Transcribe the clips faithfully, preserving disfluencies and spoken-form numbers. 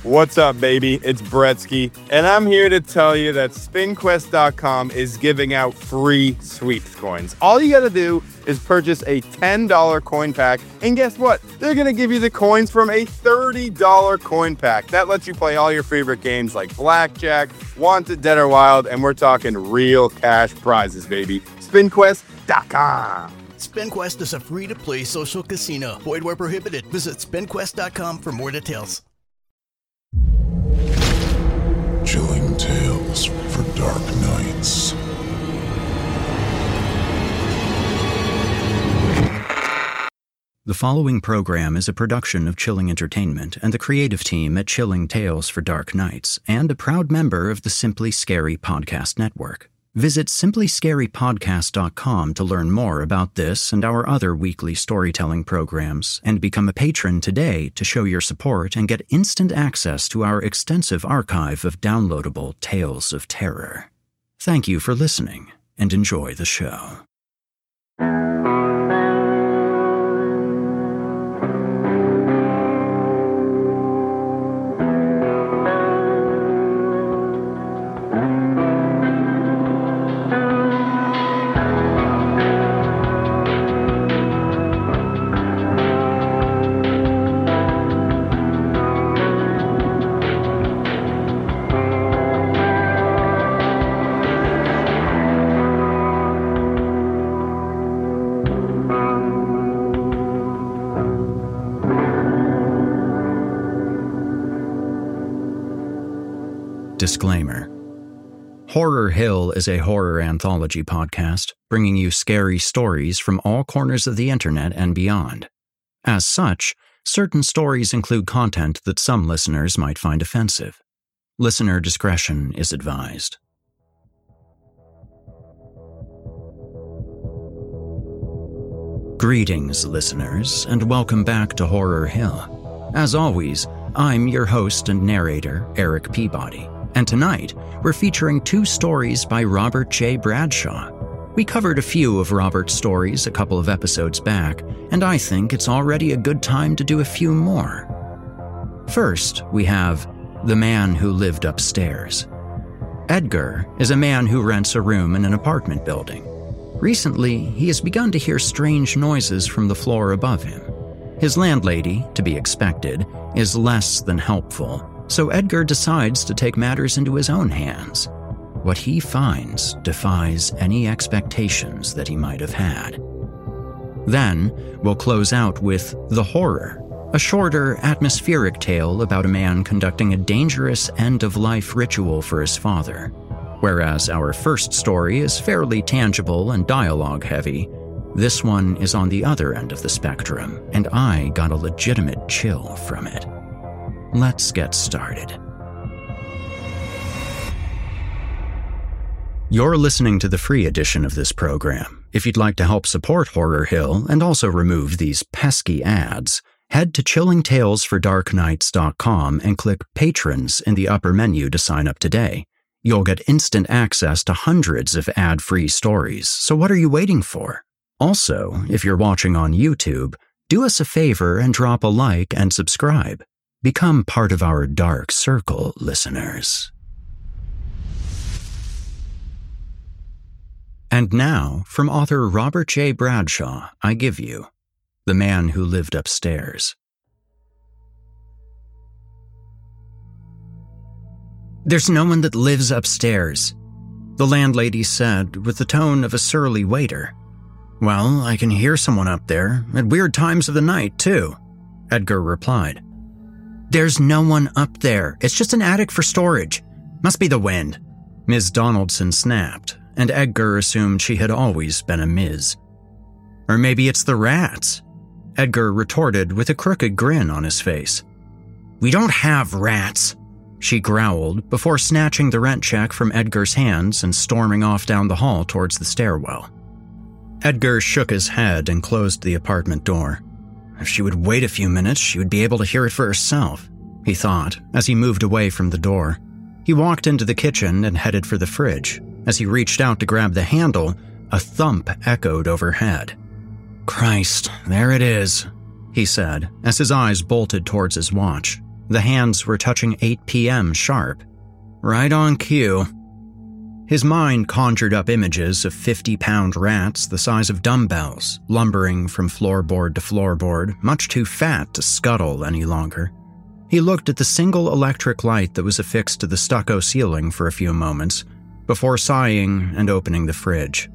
What's up, baby? It's Bretsky, and I'm here to tell you that Spin Quest dot com is giving out free sweeps coins. All you gotta do is purchase a ten dollar coin pack, and guess what? They're gonna give you the coins from a thirty dollar coin pack. That lets you play all your favorite games like Blackjack, Wanted, Dead or Wild, and we're talking real cash prizes, baby. Spin Quest dot com. SpinQuest is a free-to-play social casino. Void where prohibited. Visit Spin Quest dot com for more details. Chilling tales for dark nights. The following program is a production of Chilling Entertainment and the creative team at Chilling Tales for Dark Nights, and a proud member of the Simply Scary Podcast Network. Visit Simply Scary Podcast dot com to learn more about this and our other weekly storytelling programs, and become a patron today to show your support and get instant access to our extensive archive of downloadable tales of terror. Thank you for listening, and enjoy the show. Disclaimer. Horror Hill is a horror anthology podcast, bringing you scary stories from all corners of the internet and beyond. As such, certain stories include content that some listeners might find offensive. Listener discretion is advised. Greetings, listeners, and welcome back to Horror Hill. As always, I'm your host and narrator, Eric Peabody. And tonight, we're featuring two stories by Robert J. Bradshaw. We covered a few of Robert's stories a couple of episodes back, and I think it's already a good time to do a few more. First, we have The Man Who Lived Upstairs. Edgar is a man who rents a room in an apartment building. Recently, he has begun to hear strange noises from the floor above him. His landlady, to be expected, is less than helpful, so Edgar decides to take matters into his own hands. What he finds defies any expectations that he might have had. Then, we'll close out with The Horror, a shorter, atmospheric tale about a man conducting a dangerous end-of-life ritual for his father. Whereas our first story is fairly tangible and dialogue-heavy, this one is on the other end of the spectrum, and I got a legitimate chill from it. Let's get started. You're listening to the free edition of this program. If you'd like to help support Horror Hill and also remove these pesky ads, head to Chilling Tales for Dark Nights dot com and click Patrons in the upper menu to sign up today. You'll get instant access to hundreds of ad-free stories, so what are you waiting for? Also, if you're watching on YouTube, do us a favor and drop a like and subscribe. Become part of our dark circle, listeners. And now, from author Robert J. Bradshaw, I give you The Man Who Lived Upstairs. "There's no one that lives upstairs," the landlady said with the tone of a surly waiter. "Well, I can hear someone up there, at weird times of the night, too," Edgar replied. "There's no one up there. It's just an attic for storage. Must be the wind," Miz Donaldson snapped, and Edgar assumed she had always been a Miz. "Or maybe it's the rats," Edgar retorted with a crooked grin on his face. "We don't have rats," she growled before snatching the rent check from Edgar's hands and storming off down the hall towards the stairwell. Edgar shook his head and closed the apartment door. If she would wait a few minutes, she would be able to hear it for herself, he thought, as he moved away from the door. He walked into the kitchen and headed for the fridge. As he reached out to grab the handle, a thump echoed overhead. "Christ, there it is," he said, as his eyes bolted towards his watch. The hands were touching eight p.m. sharp. Right on cue. His mind conjured up images of fifty-pound rats the size of dumbbells, lumbering from floorboard to floorboard, much too fat to scuttle any longer. He looked at the single electric light that was affixed to the stucco ceiling for a few moments, before sighing and opening the fridge.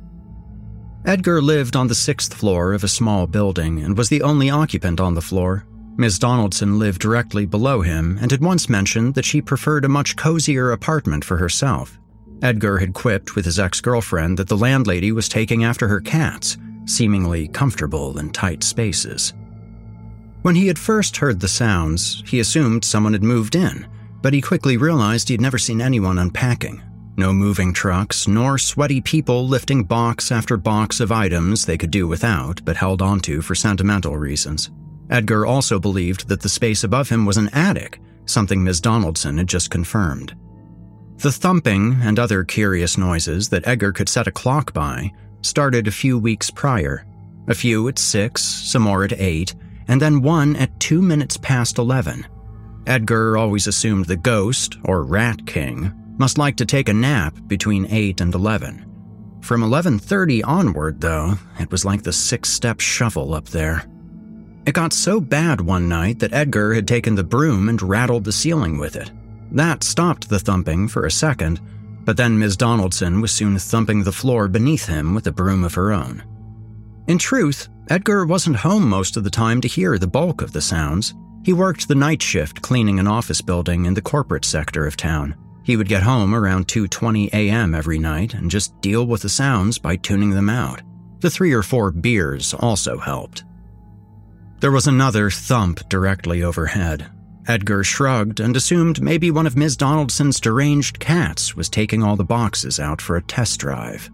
Edgar lived on the sixth floor of a small building and was the only occupant on the floor. Miz Donaldson lived directly below him and had once mentioned that she preferred a much cozier apartment for herself. Edgar had quipped with his ex-girlfriend that the landlady was taking after her cats, seemingly comfortable in tight spaces. When he had first heard the sounds, he assumed someone had moved in, but he quickly realized he'd never seen anyone unpacking. No moving trucks, nor sweaty people lifting box after box of items they could do without but held onto for sentimental reasons. Edgar also believed that the space above him was an attic, something Miz Donaldson had just confirmed. The thumping and other curious noises that Edgar could set a clock by started a few weeks prior. A few at six, some more at eight, and then one at two minutes past eleven. Edgar always assumed the ghost, or Rat King, must like to take a nap between eight and eleven. From eleven thirty onward, though, it was like the six-step shuffle up there. It got so bad one night that Edgar had taken the broom and rattled the ceiling with it. That stopped the thumping for a second, but then Miz Donaldson was soon thumping the floor beneath him with a broom of her own. In truth, Edgar wasn't home most of the time to hear the bulk of the sounds. He worked the night shift cleaning an office building in the corporate sector of town. He would get home around two twenty a.m. every night and just deal with the sounds by tuning them out. The three or four beers also helped. There was another thump directly overhead. Edgar shrugged and assumed maybe one of Miz Donaldson's deranged cats was taking all the boxes out for a test drive.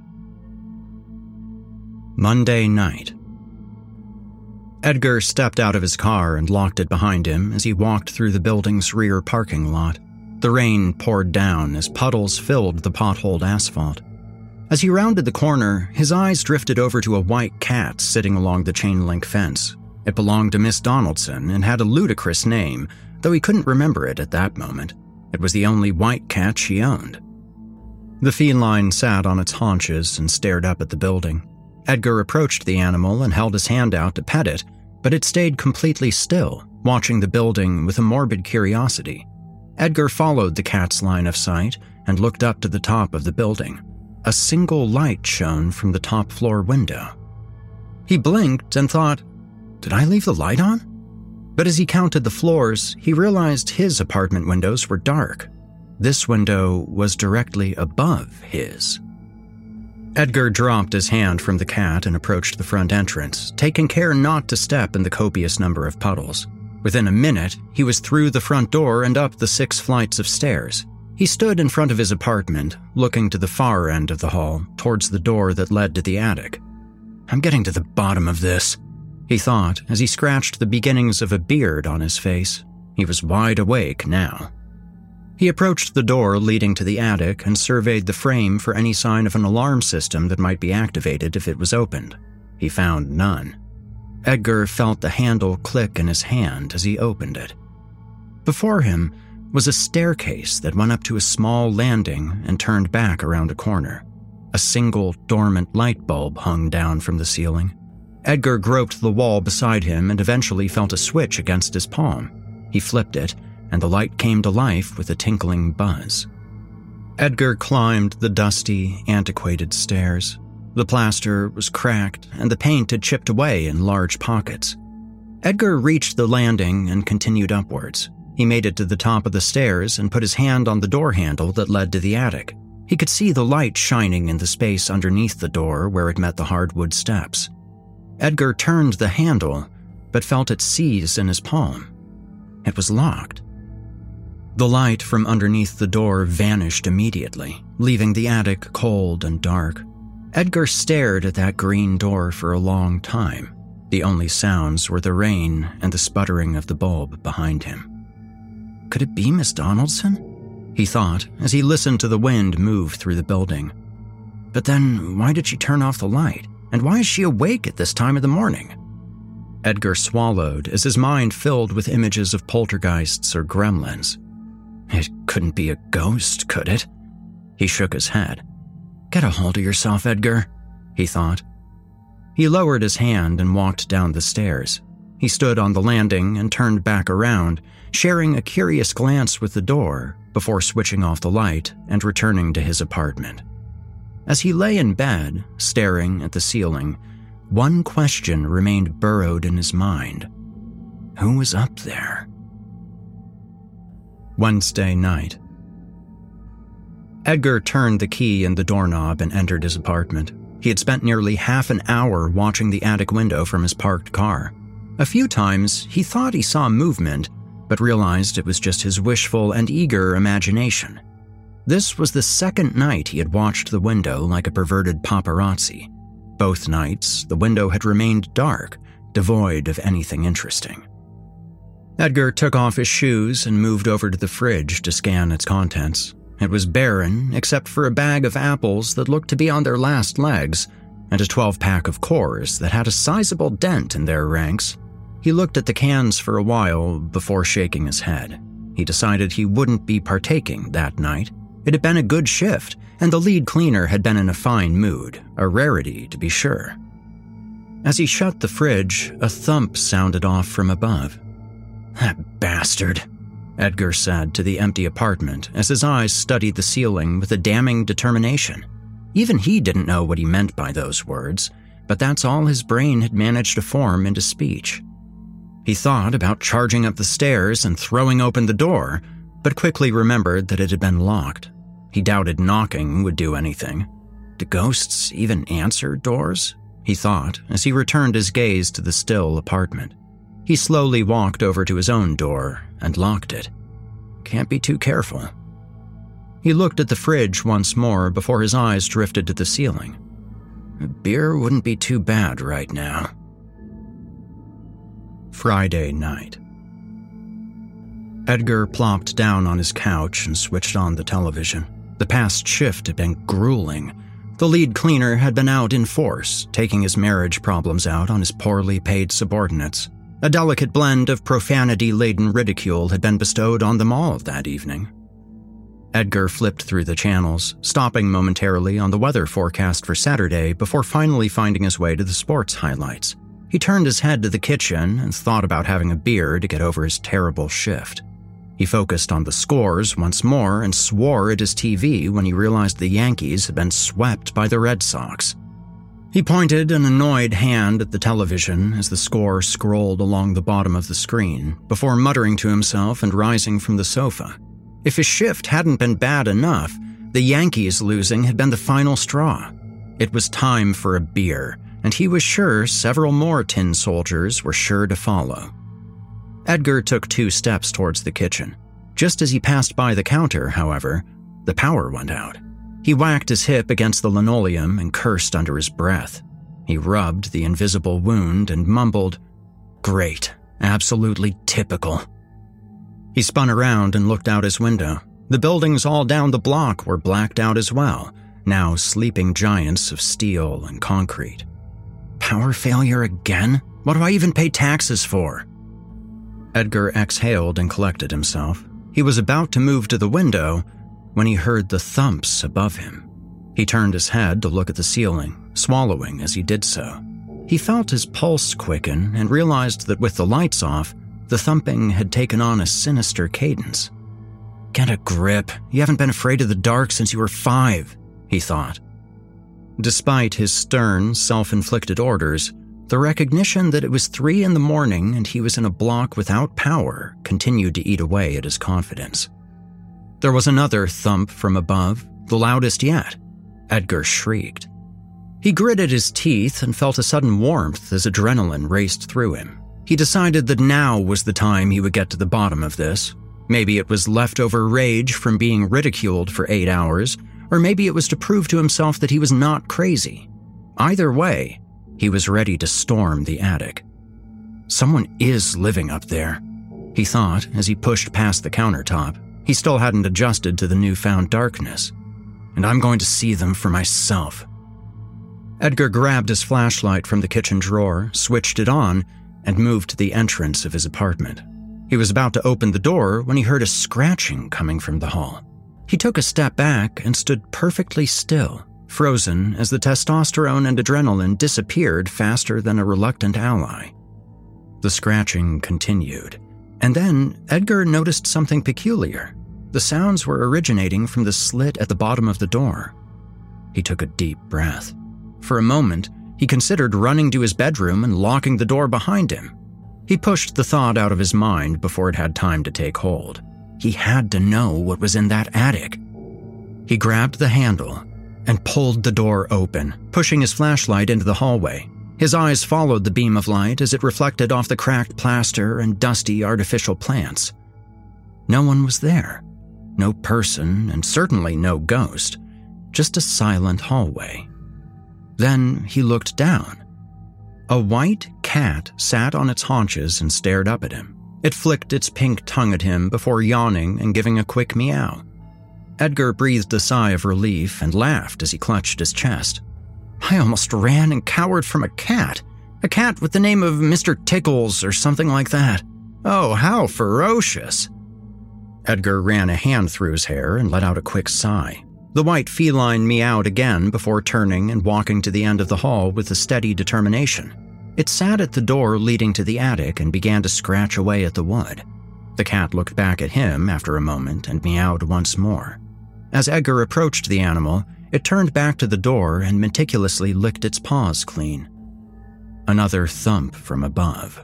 Monday night. Edgar stepped out of his car and locked it behind him as he walked through the building's rear parking lot. The rain poured down as puddles filled the potholed asphalt. As he rounded the corner, his eyes drifted over to a white cat sitting along the chain-link fence. It belonged to Miss Donaldson and had a ludicrous name, though he couldn't remember it at that moment. It was the only white cat she owned. The feline sat on its haunches and stared up at the building. Edgar approached the animal and held his hand out to pet it, but it stayed completely still, watching the building with a morbid curiosity. Edgar followed the cat's line of sight and looked up to the top of the building. A single light shone from the top floor window. He blinked and thought, "Did I leave the light on?" But as he counted the floors, he realized his apartment windows were dark. This window was directly above his. Edgar dropped his hand from the cat and approached the front entrance, taking care not to step in the copious number of puddles. Within a minute, he was through the front door and up the six flights of stairs. He stood in front of his apartment, looking to the far end of the hall, towards the door that led to the attic. "I'm getting to the bottom of this," he thought as he scratched the beginnings of a beard on his face. He was wide awake now. He approached the door leading to the attic and surveyed the frame for any sign of an alarm system that might be activated if it was opened. He found none. Edgar felt the handle click in his hand as he opened it. Before him was a staircase that went up to a small landing and turned back around a corner. A single dormant light bulb hung down from the ceiling. Edgar groped the wall beside him and eventually felt a switch against his palm. He flipped it, and the light came to life with a tinkling buzz. Edgar climbed the dusty, antiquated stairs. The plaster was cracked, and the paint had chipped away in large pockets. Edgar reached the landing and continued upwards. He made it to the top of the stairs and put his hand on the door handle that led to the attic. He could see the light shining in the space underneath the door where it met the hardwood steps. Edgar turned the handle, but felt it seize in his palm. It was locked. The light from underneath the door vanished immediately, leaving the attic cold and dark. Edgar stared at that green door for a long time. The only sounds were the rain and the sputtering of the bulb behind him. Could it be Miss Donaldson? He thought as he listened to the wind move through the building. But then, why did she turn off the light? And why is she awake at this time of the morning? Edgar swallowed as his mind filled with images of poltergeists or gremlins. It couldn't be a ghost, could it? He shook his head. Get a hold of yourself, Edgar, he thought. He lowered his hand and walked down the stairs. He stood on the landing and turned back around, sharing a curious glance with the door before switching off the light and returning to his apartment. As he lay in bed, staring at the ceiling, one question remained burrowed in his mind. Who was up there? Wednesday night. Edgar turned the key in the doorknob and entered his apartment. He had spent nearly half an hour watching the attic window from his parked car. A few times, he thought he saw movement, but realized it was just his wishful and eager imagination. This was the second night he had watched the window like a perverted paparazzi. Both nights, the window had remained dark, devoid of anything interesting. Edgar took off his shoes and moved over to the fridge to scan its contents. It was barren, except for a bag of apples that looked to be on their last legs, and a twelve-pack of Coors that had a sizable dent in their ranks. He looked at the cans for a while before shaking his head. He decided he wouldn't be partaking that night. It had been a good shift, and the lead cleaner had been in a fine mood, a rarity to be sure. As he shut the fridge, a thump sounded off from above. That bastard, Edgar said to the empty apartment as his eyes studied the ceiling with a damning determination. Even he didn't know what he meant by those words, but that's all his brain had managed to form into speech. He thought about charging up the stairs and throwing open the door, but quickly remembered that it had been locked. He doubted knocking would do anything. Do ghosts even answer doors? He thought as he returned his gaze to the still apartment. He slowly walked over to his own door and locked it. Can't be too careful. He looked at the fridge once more before his eyes drifted to the ceiling. A beer wouldn't be too bad right now. Friday night. Edgar plopped down on his couch and switched on the television. The past shift had been grueling. The lead cleaner had been out in force, taking his marriage problems out on his poorly paid subordinates. A delicate blend of profanity-laden ridicule had been bestowed on them all that evening. Edgar flipped through the channels, stopping momentarily on the weather forecast for Saturday before finally finding his way to the sports highlights. He turned his head to the kitchen and thought about having a beer to get over his terrible shift. He focused on the scores once more and swore at his T V when he realized the Yankees had been swept by the Red Sox. He pointed an annoyed hand at the television as the score scrolled along the bottom of the screen, before muttering to himself and rising from the sofa. If his shift hadn't been bad enough, the Yankees losing had been the final straw. It was time for a beer, and he was sure several more tin soldiers were sure to follow. Edgar took two steps towards the kitchen. Just as he passed by the counter, however, the power went out. He whacked his hip against the linoleum and cursed under his breath. He rubbed the invisible wound and mumbled, "Great, absolutely typical." He spun around and looked out his window. The buildings all down the block were blacked out as well, now sleeping giants of steel and concrete. Power failure again? What do I even pay taxes for? Edgar exhaled and collected himself. He was about to move to the window when he heard the thumps above him. He turned his head to look at the ceiling, swallowing as he did so. He felt his pulse quicken and realized that with the lights off, the thumping had taken on a sinister cadence. Get a grip. You haven't been afraid of the dark since you were five, he thought. Despite his stern, self-inflicted orders, the recognition that it was three in the morning and he was in a block without power continued to eat away at his confidence. There was another thump from above, the loudest yet. Edgar shrieked. He gritted his teeth and felt a sudden warmth as adrenaline raced through him. He decided that now was the time he would get to the bottom of this. Maybe it was leftover rage from being ridiculed for eight hours, or maybe it was to prove to himself that he was not crazy. Either way, he was ready to storm the attic. Someone is living up there, he thought as he pushed past the countertop. He still hadn't adjusted to the newfound darkness. And I'm going to see them for myself. Edgar grabbed his flashlight from the kitchen drawer, switched it on, and moved to the entrance of his apartment. He was about to open the door when he heard a scratching coming from the hall. He took a step back and stood perfectly still, frozen as the testosterone and adrenaline disappeared faster than a reluctant ally. The scratching continued, and then Edgar noticed something peculiar. The sounds were originating from the slit at the bottom of the door. He took a deep breath. For a moment, he considered running to his bedroom and locking the door behind him. He pushed the thought out of his mind before it had time to take hold. He had to know what was in that attic. He grabbed the handle and pulled the door open, pushing his flashlight into the hallway. His eyes followed the beam of light as it reflected off the cracked plaster and dusty artificial plants. No one was there. No person, and certainly no ghost. Just a silent hallway. Then he looked down. A white cat sat on its haunches and stared up at him. It flicked its pink tongue at him before yawning and giving a quick meow. Edgar breathed a sigh of relief and laughed as he clutched his chest. I almost ran and cowered from a cat. A cat with the name of Mister Tickles or something like that. Oh, how ferocious. Edgar ran a hand through his hair and let out a quick sigh. The white feline meowed again before turning and walking to the end of the hall with a steady determination. It sat at the door leading to the attic and began to scratch away at the wood. The cat looked back at him after a moment and meowed once more. As Edgar approached the animal, it turned back to the door and meticulously licked its paws clean. Another thump from above.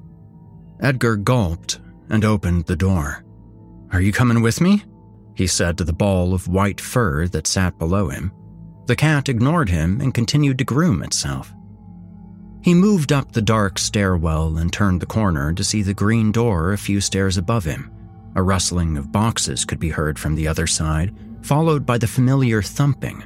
Edgar gulped and opened the door. Are you coming with me? He said to the ball of white fur that sat below him. The cat ignored him and continued to groom itself. He moved up the dark stairwell and turned the corner to see the green door a few stairs above him. A rustling of boxes could be heard from the other side, followed by the familiar thumping.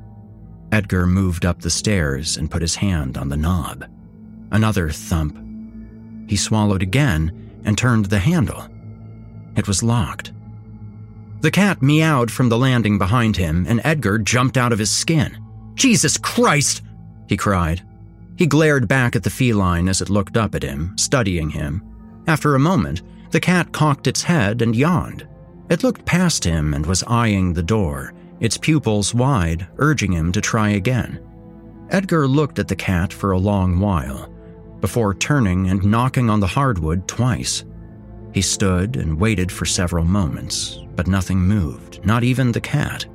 Edgar moved up the stairs and put his hand on the knob. Another thump. He swallowed again and turned the handle. It was locked. The cat meowed from the landing behind him, and Edgar jumped out of his skin. Jesus Christ! He cried. He glared back at the feline as it looked up at him, studying him. After a moment, the cat cocked its head and yawned. It looked past him and was eyeing the door, its pupils wide, urging him to try again. Edgar looked at the cat for a long while, before turning and knocking on the hardwood twice. He stood and waited for several moments, but nothing moved, not even the cat.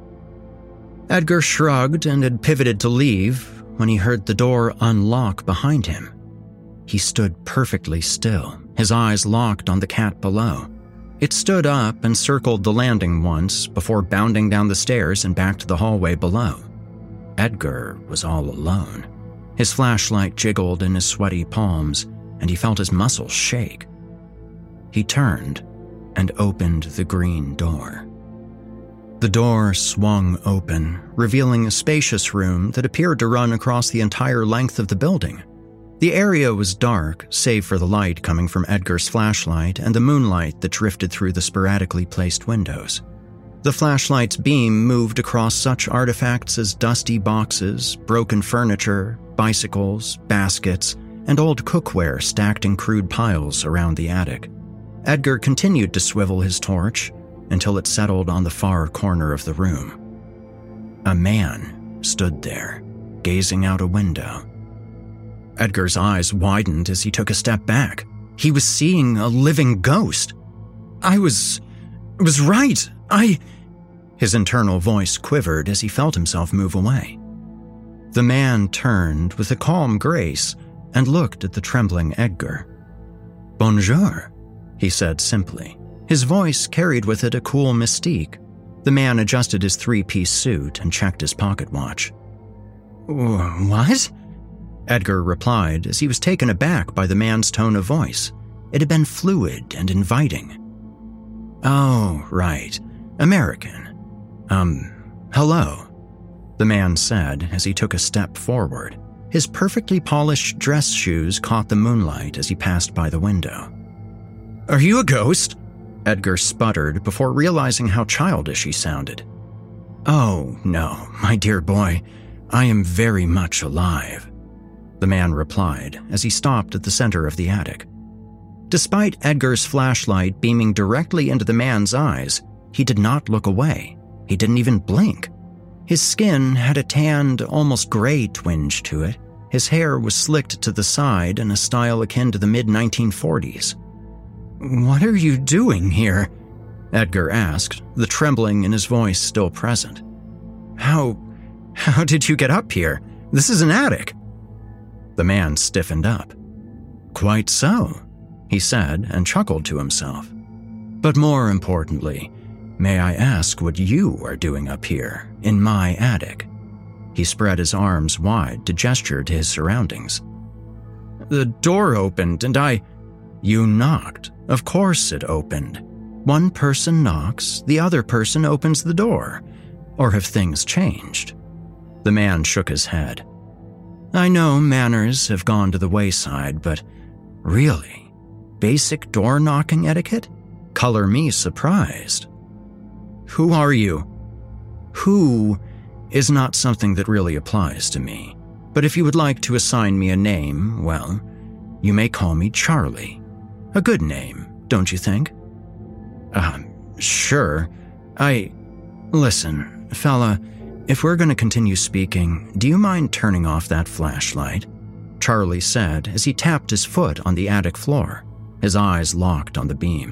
Edgar shrugged and had pivoted to leave when he heard the door unlock behind him. He stood perfectly still, his eyes locked on the cat below. It stood up and circled the landing once before bounding down the stairs and back to the hallway below. Edgar was all alone. His flashlight jiggled in his sweaty palms, and he felt his muscles shake. He turned and opened the green door. The door swung open, revealing a spacious room that appeared to run across the entire length of the building. The area was dark, save for the light coming from Edgar's flashlight and the moonlight that drifted through the sporadically placed windows. The flashlight's beam moved across such artifacts as dusty boxes, broken furniture, bicycles, baskets, and old cookware stacked in crude piles around the attic. Edgar continued to swivel his torch until it settled on the far corner of the room. A man stood there, gazing out a window. Edgar's eyes widened as he took a step back. He was seeing a living ghost. I was... was right. I... His internal voice quivered as he felt himself move away. The man turned with a calm grace and looked at the trembling Edgar. Bonjour, he said simply. His voice carried with it a cool mystique. The man adjusted his three-piece suit and checked his pocket watch. What? Edgar replied as he was taken aback by the man's tone of voice. It had been fluid and inviting. Oh, right. American. Um, hello, the man said as he took a step forward. His perfectly polished dress shoes caught the moonlight as he passed by the window. Are you a ghost? Edgar sputtered before realizing how childish he sounded. Oh, no, my dear boy. I am very much alive. the man replied as he stopped at the center of the attic. Despite Edgar's flashlight beaming directly into the man's eyes, he did not look away. He didn't even blink. His skin had a tanned, almost gray twinge to it. His hair was slicked to the side in a style akin to the mid nineteen forties. "What are you doing here?" Edgar asked, the trembling in his voice still present. How, how did you get up here? This is an attic." The man stiffened up. "Quite so," he said and chuckled to himself. "But more importantly, may I ask what you are doing up here, in my attic?" He spread his arms wide to gesture to his surroundings. "The door opened and I—" "You knocked. Of course it opened. One person knocks, the other person opens the door. Or have things changed?" The man shook his head. "I know manners have gone to the wayside, but really, basic door-knocking etiquette? Color me surprised." "Who are you?" "Who is not something that really applies to me. But if you would like to assign me a name, well, you may call me Charlie. A good name, don't you think?" Um, sure. I... Listen, fella, if we're going to continue speaking, do you mind turning off that flashlight?" Charlie said as he tapped his foot on the attic floor, his eyes locked on the beam.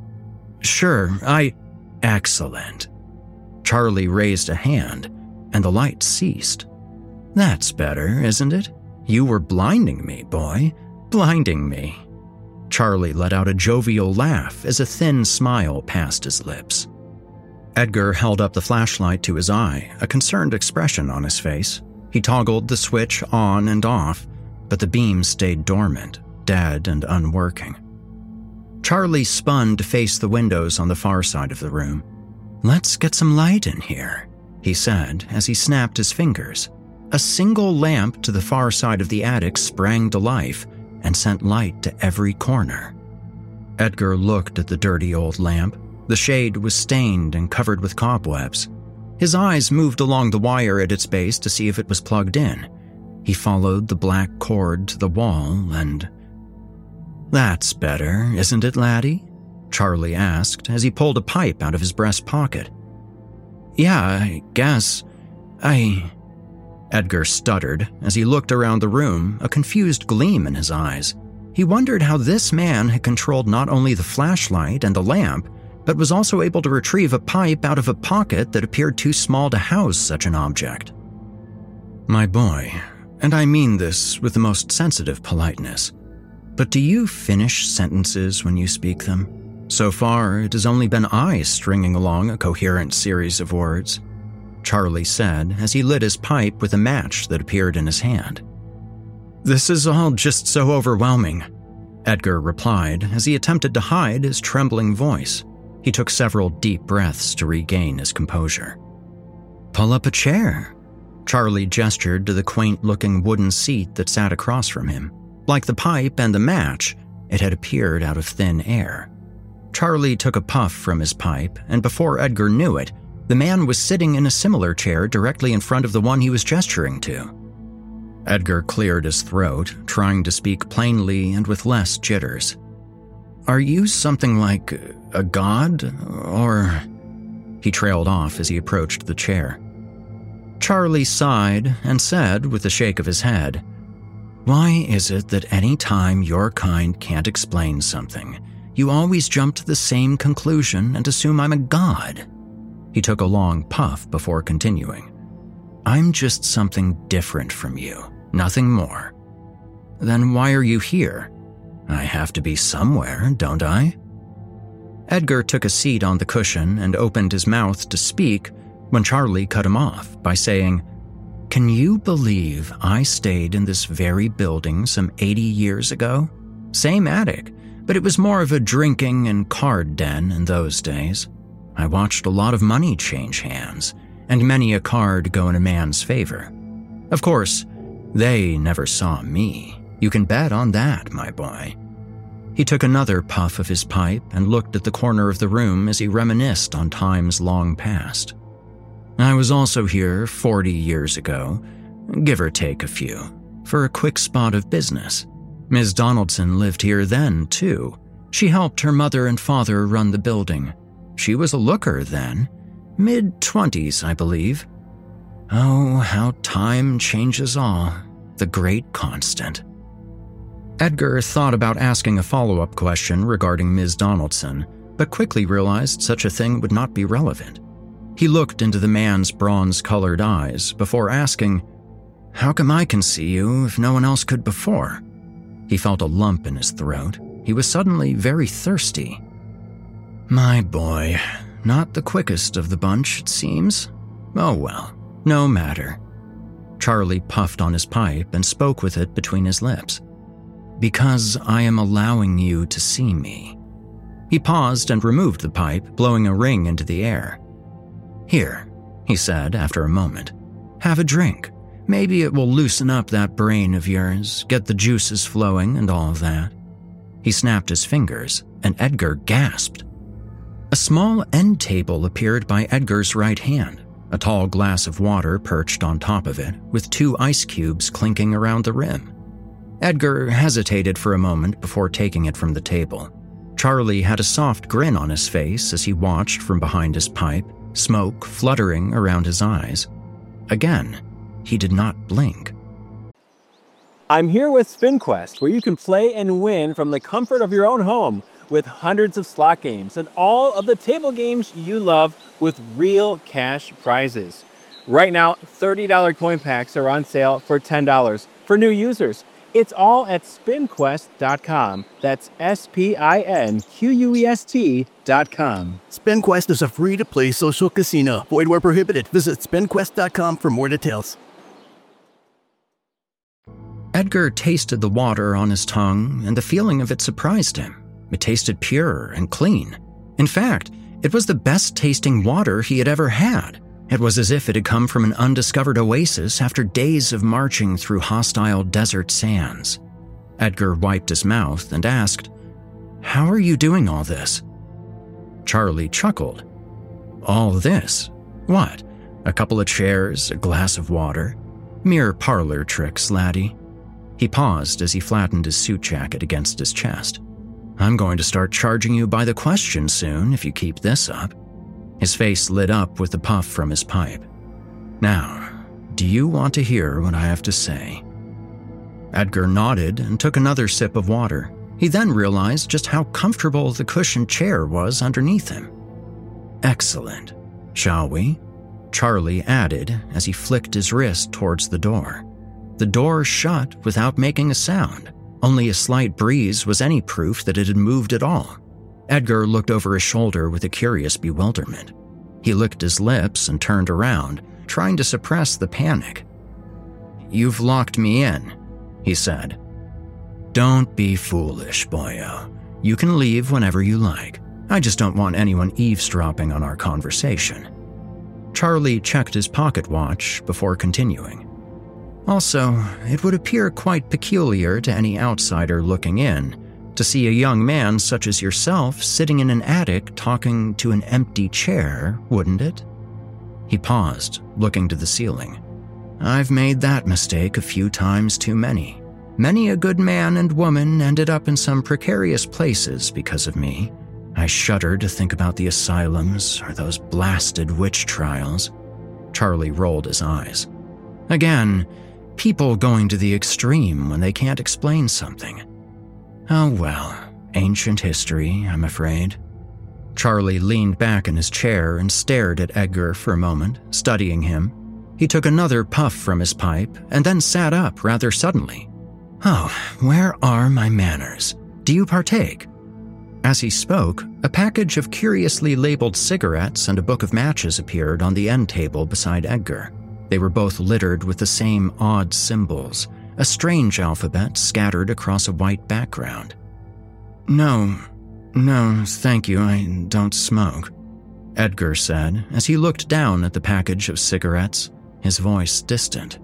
"Sure, I... Excellent." Charlie raised a hand, and the light ceased. "That's better, isn't it? You were blinding me, boy. Blinding me." Charlie let out a jovial laugh as a thin smile passed his lips. Edgar held up the flashlight to his eye, a concerned expression on his face. He toggled the switch on and off, but the beam stayed dormant, dead and unworking. Charlie spun to face the windows on the far side of the room. "Let's get some light in here," he said as he snapped his fingers. A single lamp to the far side of the attic sprang to life and sent light to every corner. Edgar looked at the dirty old lamp. The shade was stained and covered with cobwebs. His eyes moved along the wire at its base to see if it was plugged in. He followed the black cord to the wall and... "That's better, isn't it, laddie?" Charlie asked as he pulled a pipe out of his breast pocket. "Yeah, I guess. I..." Edgar stuttered as he looked around the room, a confused gleam in his eyes. He wondered how this man had controlled not only the flashlight and the lamp, but was also able to retrieve a pipe out of a pocket that appeared too small to house such an object. "My boy, and I mean this with the most sensitive politeness, but do you finish sentences when you speak them? So far, it has only been I stringing along a coherent series of words," Charlie said as he lit his pipe with a match that appeared in his hand. "This is all just so overwhelming," Edgar replied as he attempted to hide his trembling voice. He took several deep breaths to regain his composure. "Pull up a chair." Charlie gestured to the quaint-looking wooden seat that sat across from him. Like the pipe and the match, it had appeared out of thin air. Charlie took a puff from his pipe, and before Edgar knew it, the man was sitting in a similar chair directly in front of the one he was gesturing to. Edgar cleared his throat, trying to speak plainly and with less jitters. "Are you something like a god, or—" He trailed off as he approached the chair. Charlie sighed and said with a shake of his head, "Why is it that any time your kind can't explain something, you always jump to the same conclusion and assume I'm a god?" He took a long puff before continuing. "I'm just something different from you, nothing more." "Then why are you here?" "I have to be somewhere, don't I?" Edgar took a seat on the cushion and opened his mouth to speak when Charlie cut him off by saying, "Can you believe I stayed in this very building some eighty years ago? Same attic, but it was more of a drinking and card den in those days. I watched a lot of money change hands, and many a card go in a man's favor. Of course, they never saw me. You can bet on that, my boy." He took another puff of his pipe and looked at the corner of the room as he reminisced on times long past. "I was also here forty years ago, give or take a few. for a quick spot of business. Miz Donaldson lived here then, too. She helped her mother and father run the building. She was a looker then, mid-twenties, I believe. Oh, how time changes all, the great constant. Edgar thought about asking a follow-up question regarding Miz Donaldson, but quickly realized such a thing would not be relevant. He looked into the man's bronze-colored eyes before asking, "How come I can see you if no one else could before?" He felt a lump in his throat. He was suddenly very thirsty. "My boy, not the quickest of the bunch, it seems. Oh well, no matter." Charlie puffed on his pipe and spoke with it between his lips. "Because I am allowing you to see me." He paused and removed the pipe, blowing a ring into the air. "Here," he said after a moment. "Have a drink. Maybe it will loosen up that brain of yours, get the juices flowing and all of that." He snapped his fingers, and Edgar gasped. A small end table appeared by Edgar's right hand, a tall glass of water perched on top of it, with two ice cubes clinking around the rim. Edgar hesitated for a moment before taking it from the table. Charlie had a soft grin on his face as he watched from behind his pipe, smoke fluttering around his eyes. Again, he did not blink. I'm here with SpinQuest, where you can play and win from the comfort of your own home with hundreds of slot games and all of the table games you love with real cash prizes. Right now, thirty dollar coin packs are on sale for ten dollars for new users. It's all at spin quest dot com. That's S P I N Q U E S T dot com. SpinQuest is a free-to-play social casino. Void where prohibited. Visit spin quest dot com for more details. Edgar tasted the water on his tongue, and the feeling of it surprised him. It tasted pure and clean. In fact, it was the best-tasting water he had ever had. It was as if it had come from an undiscovered oasis after days of marching through hostile desert sands. Edgar wiped his mouth and asked, "How are you doing all this?" Charlie chuckled. "All this? What? A couple of chairs, a glass of water? Mere parlor tricks, laddie." He paused as he flattened his suit jacket against his chest. "I'm going to start charging you by the question soon if you keep this up." His face lit up with the puff from his pipe. "Now, do you want to hear what I have to say?" Edgar nodded and took another sip of water. He then realized just how comfortable the cushioned chair was underneath him. "Excellent. Shall we?" Charlie added as he flicked his wrist towards the door. The door shut without making a sound. Only a slight breeze was any proof that it had moved at all. Edgar looked over his shoulder with a curious bewilderment. He licked his lips and turned around, trying to suppress the panic. "You've locked me in," he said. "Don't be foolish, boyo. You can leave whenever you like. I just don't want anyone eavesdropping on our conversation." Charlie checked his pocket watch before continuing. "Also, it would appear quite peculiar to any outsider looking in to see a young man such as yourself sitting in an attic talking to an empty chair, wouldn't it?" He paused, looking to the ceiling. "I've made that mistake a few times too many. Many a good man and woman ended up in some precarious places because of me. I shudder to think about the asylums or those blasted witch trials." Charlie rolled his eyes. "Again, people going to the extreme when they can't explain something. Oh well, ancient history, I'm afraid." Charlie leaned back in his chair and stared at Edgar for a moment, studying him. He took another puff from his pipe and then sat up rather suddenly. "Oh, where are my manners? Do you partake?" As he spoke, a package of curiously labeled cigarettes and a book of matches appeared on the end table beside Edgar. They were both littered with the same odd symbols, a strange alphabet scattered across a white background. No, no, thank you, I don't smoke," Edgar said as he looked down at the package of cigarettes, his voice distant.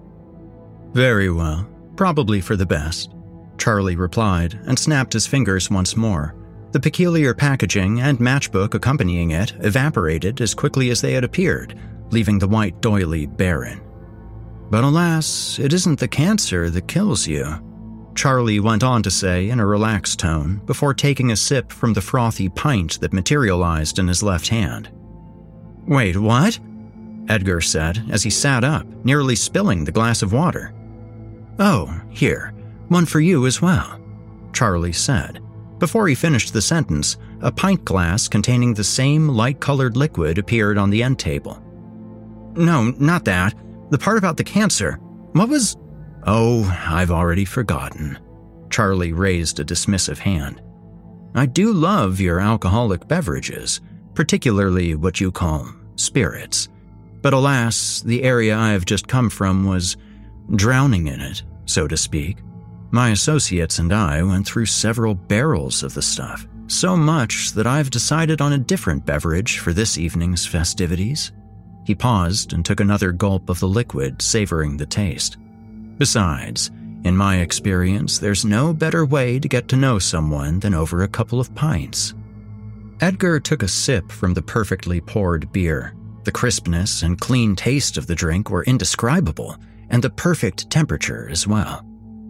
"Very well, probably for the best," Charlie replied and snapped his fingers once more. The peculiar packaging and matchbook accompanying it evaporated as quickly as they had appeared, leaving the white doily barren. But alas, it isn't the cancer that kills you, Charlie went on to say in a relaxed tone before taking a sip from the frothy pint that materialized in his left hand. Wait, what? Edgar said as he sat up, nearly spilling the glass of water. Oh, here, one for you as well, Charlie said. Before he finished the sentence, a pint glass containing the same light-colored liquid appeared on the end table. No, not that. The part about the cancer. What was... Oh, I've already forgotten. Charlie raised a dismissive hand. I do love your alcoholic beverages, particularly what you call spirits. But alas, the area I have just come from was drowning in it, so to speak. My associates and I went through several barrels of the stuff, so much that I've decided on a different beverage for this evening's festivities. He paused and took another gulp of the liquid, savoring the taste. Besides, in my experience, there's no better way to get to know someone than over a couple of pints. Edgar took a sip from the perfectly poured beer. The crispness and clean taste of the drink were indescribable, and the perfect temperature as well.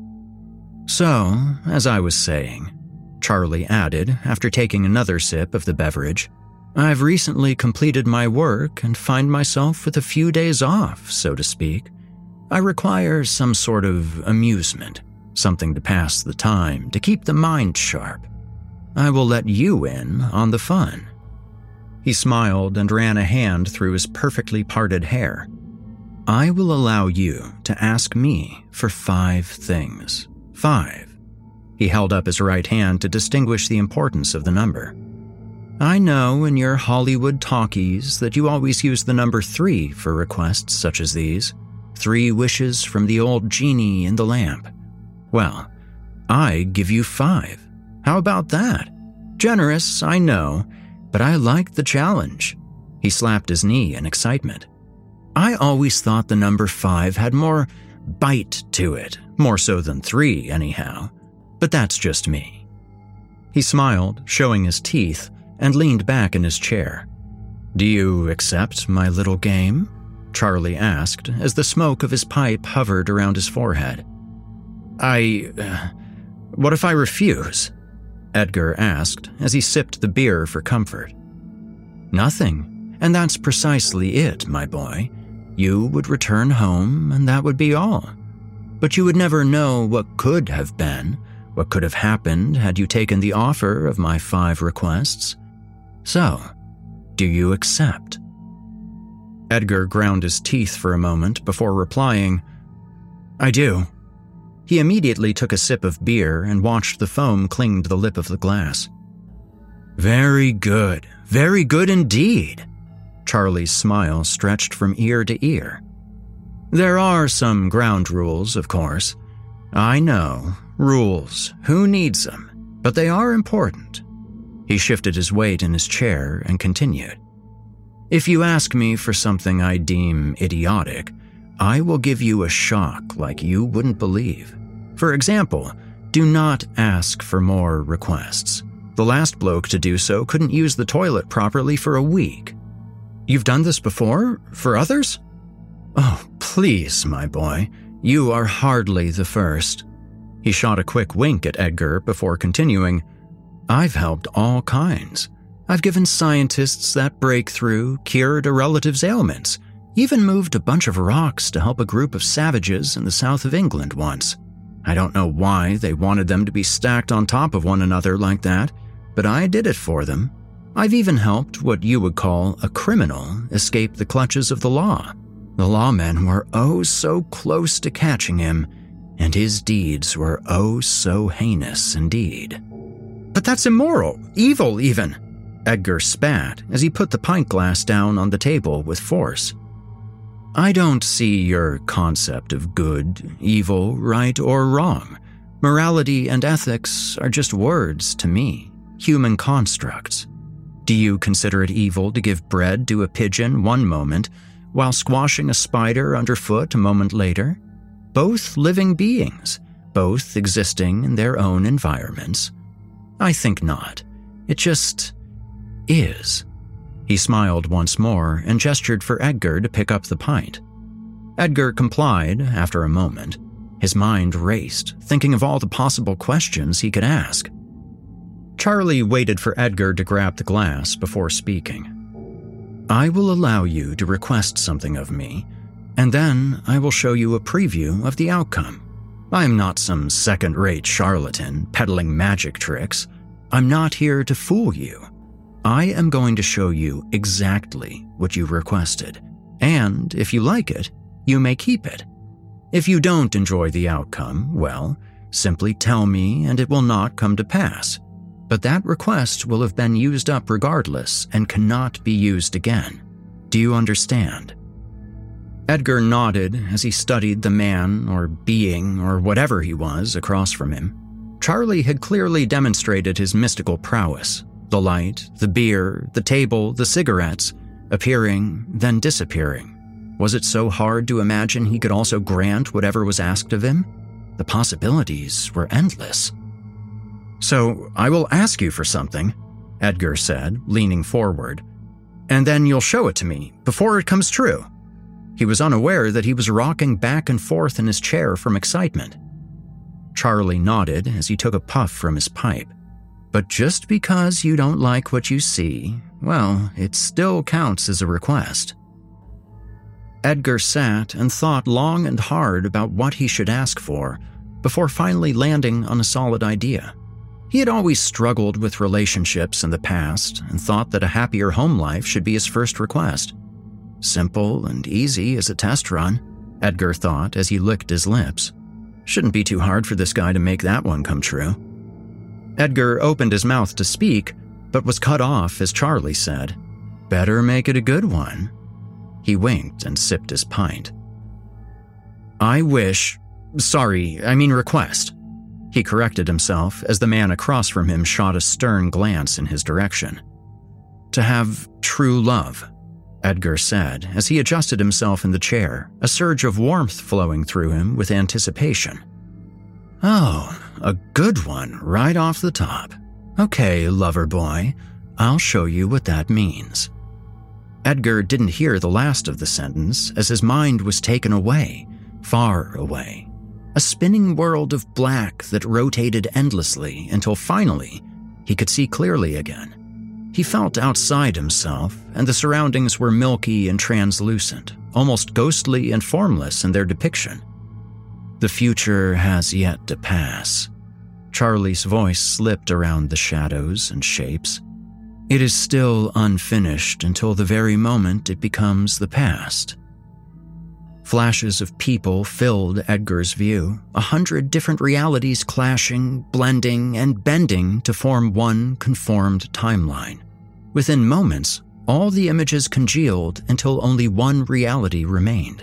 So, as I was saying, Charlie added after taking another sip of the beverage, I've recently completed my work and find myself with a few days off, so to speak. I require some sort of amusement, something to pass the time, to keep the mind sharp. I will let you in on the fun. He smiled and ran a hand through his perfectly parted hair. I will allow you to ask me for five things. Five. He held up his right hand to distinguish the importance of the number. I know in your Hollywood talkies that you always use the number three for requests such as these. Three wishes from the old genie in the lamp. Well, I give you five. How about that? Generous, I know, but I like the challenge. He slapped his knee in excitement. I always thought the number five had more bite to it, more so than three, anyhow. But that's just me. He smiled, showing his teeth, and leaned back in his chair. Do you accept my little game? Charlie asked as the smoke of his pipe hovered around his forehead. I... Uh, what if I refuse? Edgar asked as he sipped the beer for comfort. Nothing, and that's precisely it, my boy. You would return home, and that would be all. But you would never know what could have been, what could have happened had you taken the offer of my five requests. So, do you accept? Edgar ground his teeth for a moment before replying, I do. He immediately took a sip of beer and watched the foam cling to the lip of the glass. Very good, very good indeed. Charlie's smile stretched from ear to ear. There are some ground rules, of course. I know, rules, who needs them? But they are important. He shifted his weight in his chair and continued. If you ask me for something I deem idiotic, I will give you a shock like you wouldn't believe. For example, do not ask for more requests. The last bloke to do so couldn't use the toilet properly for a week. You've done this before? For others? Oh, please, my boy. You are hardly the first. He shot a quick wink at Edgar before continuing. I've helped all kinds. I've given scientists that breakthrough, cured a relative's ailments, even moved a bunch of rocks to help a group of savages in the south of England once. I don't know why they wanted them to be stacked on top of one another like that, but I did it for them. I've even helped what you would call a criminal escape the clutches of the law. The lawmen were oh so close to catching him, and his deeds were oh so heinous indeed. But that's immoral, evil even. Edgar spat as he put the pint glass down on the table with force. I don't see your concept of good, evil, right, or wrong. Morality and ethics are just words to me, human constructs. Do you consider it evil to give bread to a pigeon one moment while squashing a spider underfoot a moment later? Both living beings, both existing in their own environments. I think not. It just is. He smiled once more and gestured for Edgar to pick up the pint. Edgar complied after a moment. His mind raced, thinking of all the possible questions he could ask. Charlie waited for Edgar to grab the glass before speaking. "I will allow you to request something of me, and then I will show you a preview of the outcome. I am not some second-rate charlatan peddling magic tricks. I'm not here to fool you. I am going to show you exactly what you requested, and if you like it, you may keep it. If you don't enjoy the outcome, well, simply tell me and it will not come to pass. But that request will have been used up regardless and cannot be used again. Do you understand?" Edgar nodded as he studied the man or being or whatever he was across from him. Charlie had clearly demonstrated his mystical prowess. The light, the beer, the table, the cigarettes, appearing, then disappearing. Was it so hard to imagine he could also grant whatever was asked of him? The possibilities were endless. "So, I will ask you for something," Edgar said, leaning forward. "And then you'll show it to me, before it comes true." He was unaware that he was rocking back and forth in his chair from excitement. Charlie nodded as he took a puff from his pipe. "But just because you don't like what you see, well, it still counts as a request." Edgar sat and thought long and hard about what he should ask for, before finally landing on a solid idea. He had always struggled with relationships in the past and thought that a happier home life should be his first request. Simple and easy as a test run, Edgar thought as he licked his lips. Shouldn't be too hard for this guy to make that one come true. Edgar opened his mouth to speak, but was cut off as Charlie said, "Better make it a good one." He winked and sipped his pint. "I wish... Sorry, I mean request." He corrected himself as the man across from him shot a stern glance in his direction. "To have true love," Edgar said as he adjusted himself in the chair, a surge of warmth flowing through him with anticipation. "Oh, a good one right off the top. Okay, lover boy, I'll show you what that means." Edgar didn't hear the last of the sentence as his mind was taken away, far away. A spinning world of black that rotated endlessly until finally he could see clearly again. He felt outside himself, and the surroundings were milky and translucent, almost ghostly and formless in their depiction. "The future has yet to pass." Charlie's voice slipped around the shadows and shapes. "It is still unfinished until the very moment it becomes the past." Flashes of people filled Edgar's view, a hundred different realities clashing, blending, and bending to form one conformed timeline. Within moments, all the images congealed until only one reality remained.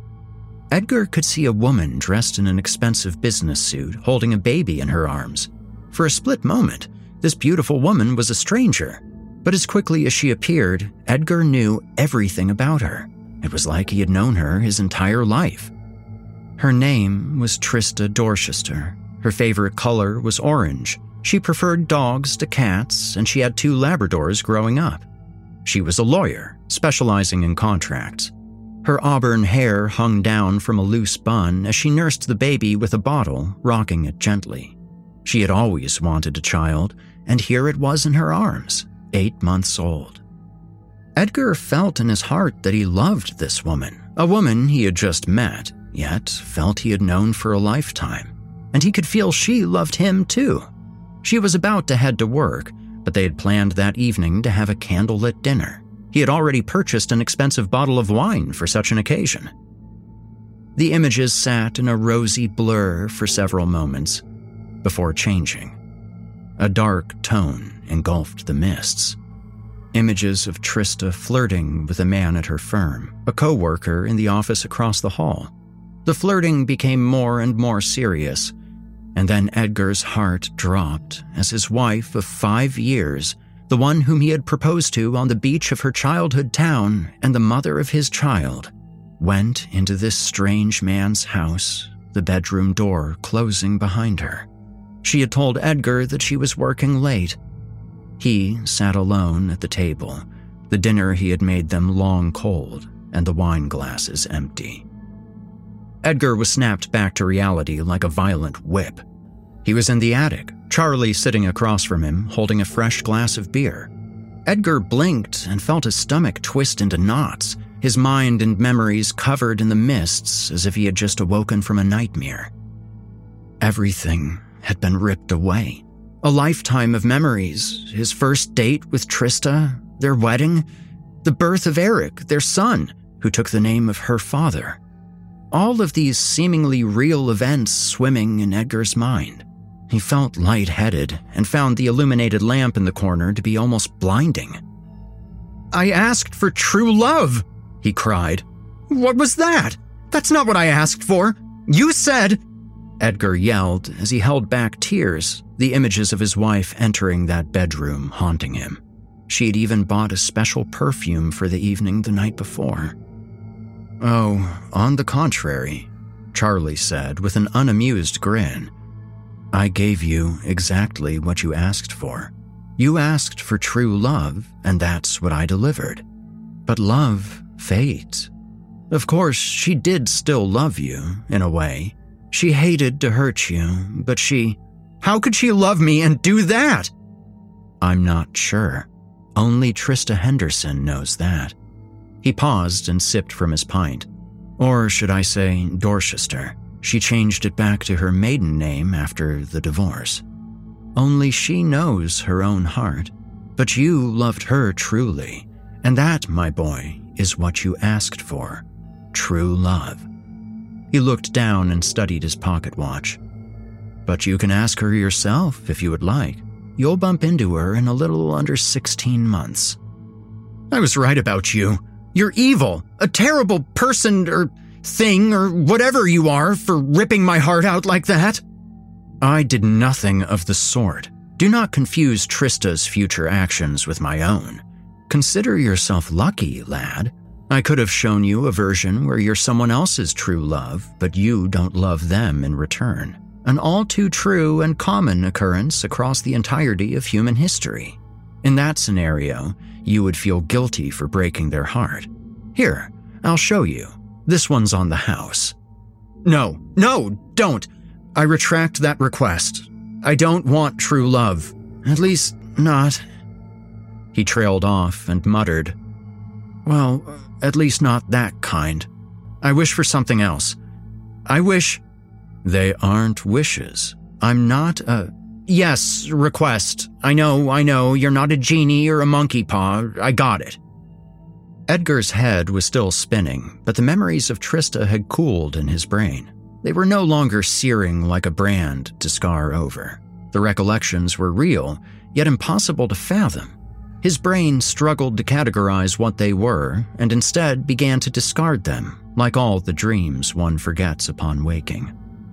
Edgar could see a woman dressed in an expensive business suit holding a baby in her arms. For a split moment, this beautiful woman was a stranger, but as quickly as she appeared, Edgar knew everything about her. It was like he had known her his entire life. Her name was Trista Dorchester. Her favorite color was orange. She preferred dogs to cats, and she had two Labradors growing up. She was a lawyer, specializing in contracts. Her auburn hair hung down from a loose bun as she nursed the baby with a bottle, rocking it gently. She had always wanted a child, and here it was in her arms, eight months old. Edgar felt in his heart that he loved this woman, a woman he had just met, yet felt he had known for a lifetime. And he could feel she loved him too. She was about to head to work, but they had planned that evening to have a candlelit dinner. He had already purchased an expensive bottle of wine for such an occasion. The images sat in a rosy blur for several moments before changing. A dark tone engulfed the mists. Images of Trista flirting with a man at her firm, a co-worker in the office across the hall. The flirting became more and more serious, and then Edgar's heart dropped as his wife of five years, the one whom he had proposed to on the beach of her childhood town and the mother of his child, went into this strange man's house, the bedroom door closing behind her. She had told Edgar that she was working late. He sat alone at the table, the dinner he had made them long cold and the wine glasses empty. Edgar was snapped back to reality like a violent whip. He was in the attic, Charlie sitting across from him, holding a fresh glass of beer. Edgar blinked and felt his stomach twist into knots, his mind and memories covered in the mists as if he had just awoken from a nightmare. Everything had been ripped away. A lifetime of memories, his first date with Trista, their wedding, the birth of Eric, their son, who took the name of her father. All of these seemingly real events swimming in Edgar's mind. He felt lightheaded and found the illuminated lamp in the corner to be almost blinding. "I asked for true love," he cried. "What was that? That's not what I asked for. You said—" Edgar yelled as he held back tears, the images of his wife entering that bedroom haunting him. She'd even bought a special perfume for the evening the night before. "Oh, on the contrary," Charlie said with an unamused grin. "I gave you exactly what you asked for. You asked for true love, and that's what I delivered. But love fades. Of course, she did still love you, in a way. She hated to hurt you, but she... How could she love me and do that?" "I'm not sure. Only Trista Henderson knows that." He paused and sipped from his pint. Or should I say Dorchester. She changed it back to her maiden name after the divorce. Only she knows her own heart. But you loved her truly. And that, my boy, is what you asked for. True love. He looked down and studied his pocket watch. "But you can ask her yourself if you would like. You'll bump into her in a little under sixteen months." "I was right about you. You're evil, a terrible person or thing or whatever you are for ripping my heart out like that." "I did nothing of the sort. Do not confuse Trista's future actions with my own. Consider yourself lucky, lad. I could have shown you a version where you're someone else's true love, but you don't love them in return. An all too true and common occurrence across the entirety of human history. In that scenario, you would feel guilty for breaking their heart. Here, I'll show you. This one's on the house." "No, no, don't. I retract that request. I don't want true love. At least, not." He trailed off and muttered, "Well, at least not that kind. I wish for something else. I wish—" "They aren't wishes. I'm not a—" "Yes, request. I know, I know, you're not a genie or a monkey paw. I got it." Edgar's head was still spinning, but the memories of Trista had cooled in his brain. They were no longer searing like a brand to scar over. The recollections were real, yet impossible to fathom. His brain struggled to categorize what they were, and instead began to discard them, like all the dreams one forgets upon waking.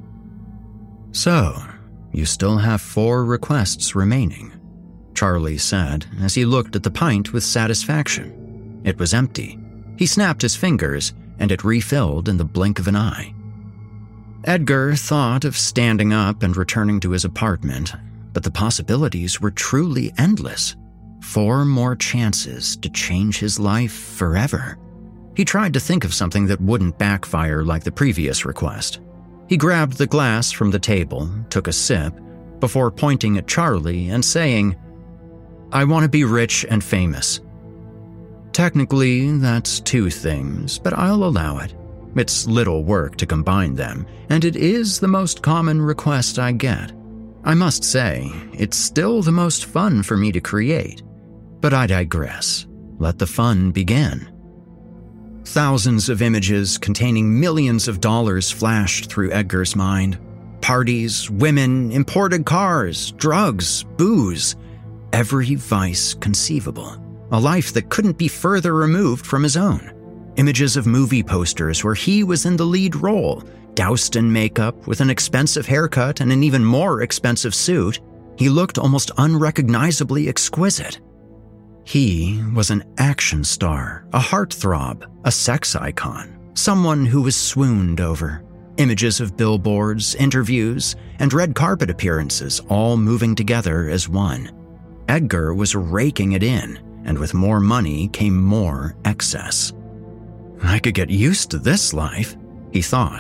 "So, you still have four requests remaining," Charlie said as he looked at the pint with satisfaction. It was empty. He snapped his fingers, and it refilled in the blink of an eye. Edgar thought of standing up and returning to his apartment, but the possibilities were truly endless. Four more chances to change his life forever. He tried to think of something that wouldn't backfire like the previous request. He grabbed the glass from the table, took a sip, before pointing at Charlie and saying, "I want to be rich and famous." Technically, that's two things, but I'll allow it. It's little work to combine them, and it is the most common request I get. I must say, it's still the most fun for me to create. But I digress. Let the fun begin. Thousands of images containing millions of dollars flashed through Edgar's mind. Parties, women, imported cars, drugs, booze. Every vice conceivable. A life that couldn't be further removed from his own. Images of movie posters where he was in the lead role, doused in makeup with an expensive haircut and an even more expensive suit. He looked almost unrecognizably exquisite. He was an action star, a heartthrob, a sex icon, someone who was swooned over. Images of billboards, interviews, and red carpet appearances all moving together as one. Edgar was raking it in, and with more money came more excess. I could get used to this life, he thought,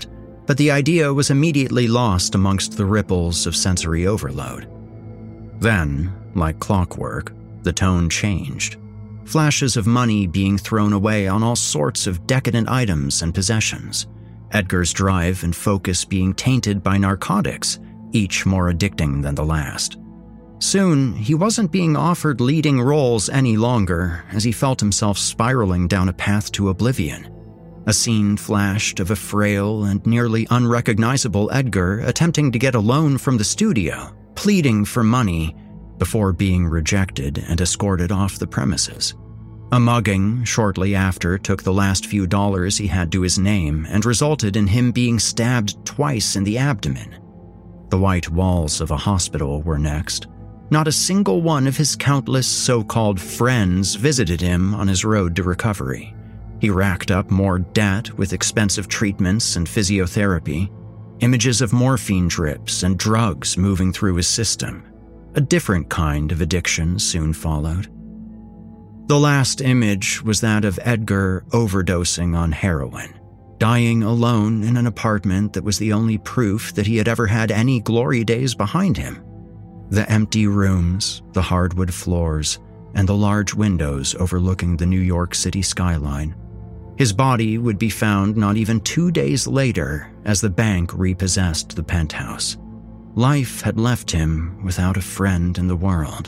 but the idea was immediately lost amongst the ripples of sensory overload. Then, like clockwork, the tone changed. Flashes of money being thrown away on all sorts of decadent items and possessions. Edgar's drive and focus being tainted by narcotics, each more addicting than the last. Soon, he wasn't being offered leading roles any longer as he felt himself spiraling down a path to oblivion. A scene flashed of a frail and nearly unrecognizable Edgar attempting to get a loan from the studio, pleading for money, before being rejected and escorted off the premises. A mugging shortly after took the last few dollars he had to his name and resulted in him being stabbed twice in the abdomen. The white walls of a hospital were next. Not a single one of his countless so-called friends visited him on his road to recovery. He racked up more debt with expensive treatments and physiotherapy, images of morphine drips and drugs moving through his system. A different kind of addiction soon followed. The last image was that of Edgar overdosing on heroin, dying alone in an apartment that was the only proof that he had ever had any glory days behind him. The empty rooms, the hardwood floors, and the large windows overlooking the New York City skyline. His body would be found not even two days later as the bank repossessed the penthouse. Life had left him without a friend in the world.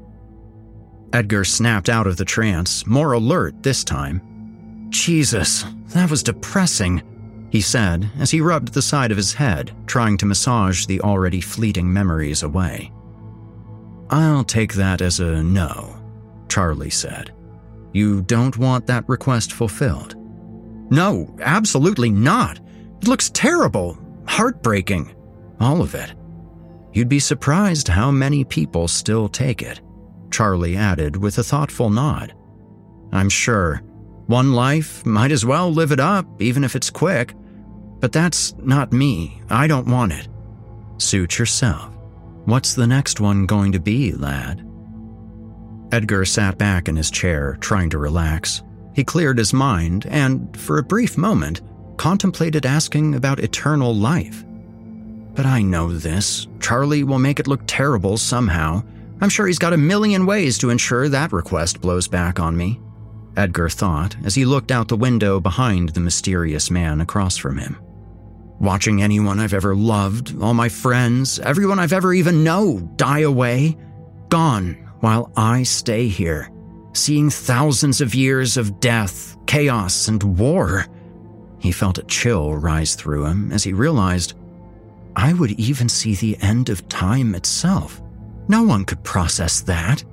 Edgar snapped out of the trance, more alert this time. "Jesus, that was depressing," he said as he rubbed the side of his head, trying to massage the already fleeting memories away. "I'll take that as a no," Charlie said. "You don't want that request fulfilled?" "No, absolutely not. It looks terrible, heartbreaking, all of it." "You'd be surprised how many people still take it," Charlie added with a thoughtful nod. "I'm sure. One life, might as well live it up, even if it's quick. But that's not me. I don't want it." "Suit yourself. What's the next one going to be, lad?" Edgar sat back in his chair, trying to relax. He cleared his mind and, for a brief moment, contemplated asking about eternal life. "But I know this. Charlie will make it look terrible somehow. I'm sure he's got a million ways to ensure that request blows back on me," Edgar thought as he looked out the window behind the mysterious man across from him. "Watching anyone I've ever loved, all my friends, everyone I've ever even known die away, gone while I stay here, seeing thousands of years of death, chaos, and war." He felt a chill rise through him as he realized, I would even see the end of time itself. No one could process that.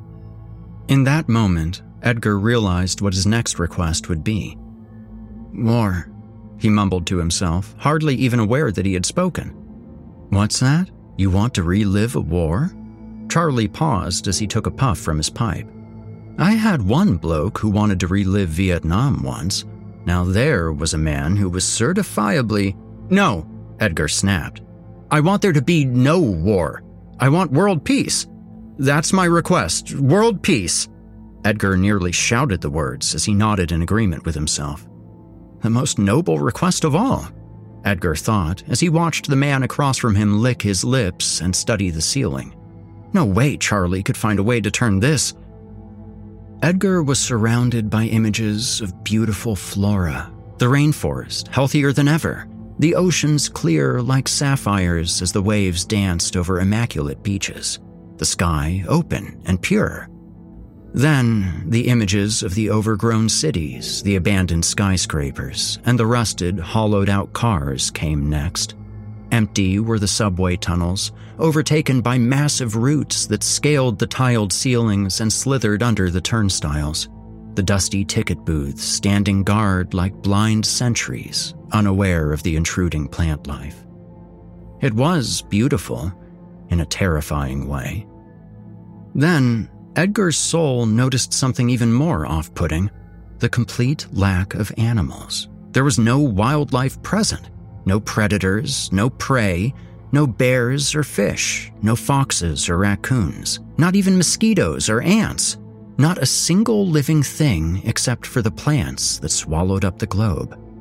In that moment, Edgar realized what his next request would be. "War," he mumbled to himself, hardly even aware that he had spoken. "What's that? You want to relive a war?" Charlie paused as he took a puff from his pipe. "I had one bloke who wanted to relive Vietnam once. Now there was a man who was certifiably—" "No," Edgar snapped. "I want there to be no war. I want world peace. That's my request, world peace." Edgar nearly shouted the words as he nodded in agreement with himself. The most noble request of all, Edgar thought as he watched the man across from him lick his lips and study the ceiling. No way Charlie could find a way to turn this. Edgar was surrounded by images of beautiful flora, the rainforest healthier than ever, the oceans clear like sapphires as the waves danced over immaculate beaches, the sky open and pure. Then the images of the overgrown cities, the abandoned skyscrapers, and the rusted, hollowed-out cars came next. Empty were the subway tunnels, overtaken by massive roots that scaled the tiled ceilings and slithered under the turnstiles. The dusty ticket booths standing guard like blind sentries, unaware of the intruding plant life. It was beautiful, in a terrifying way. Then, Edgar's soul noticed something even more off-putting, the complete lack of animals. There was no wildlife present, no predators, no prey, no bears or fish, no foxes or raccoons, not even mosquitoes or ants, not a single living thing except for the plants that swallowed up the globe.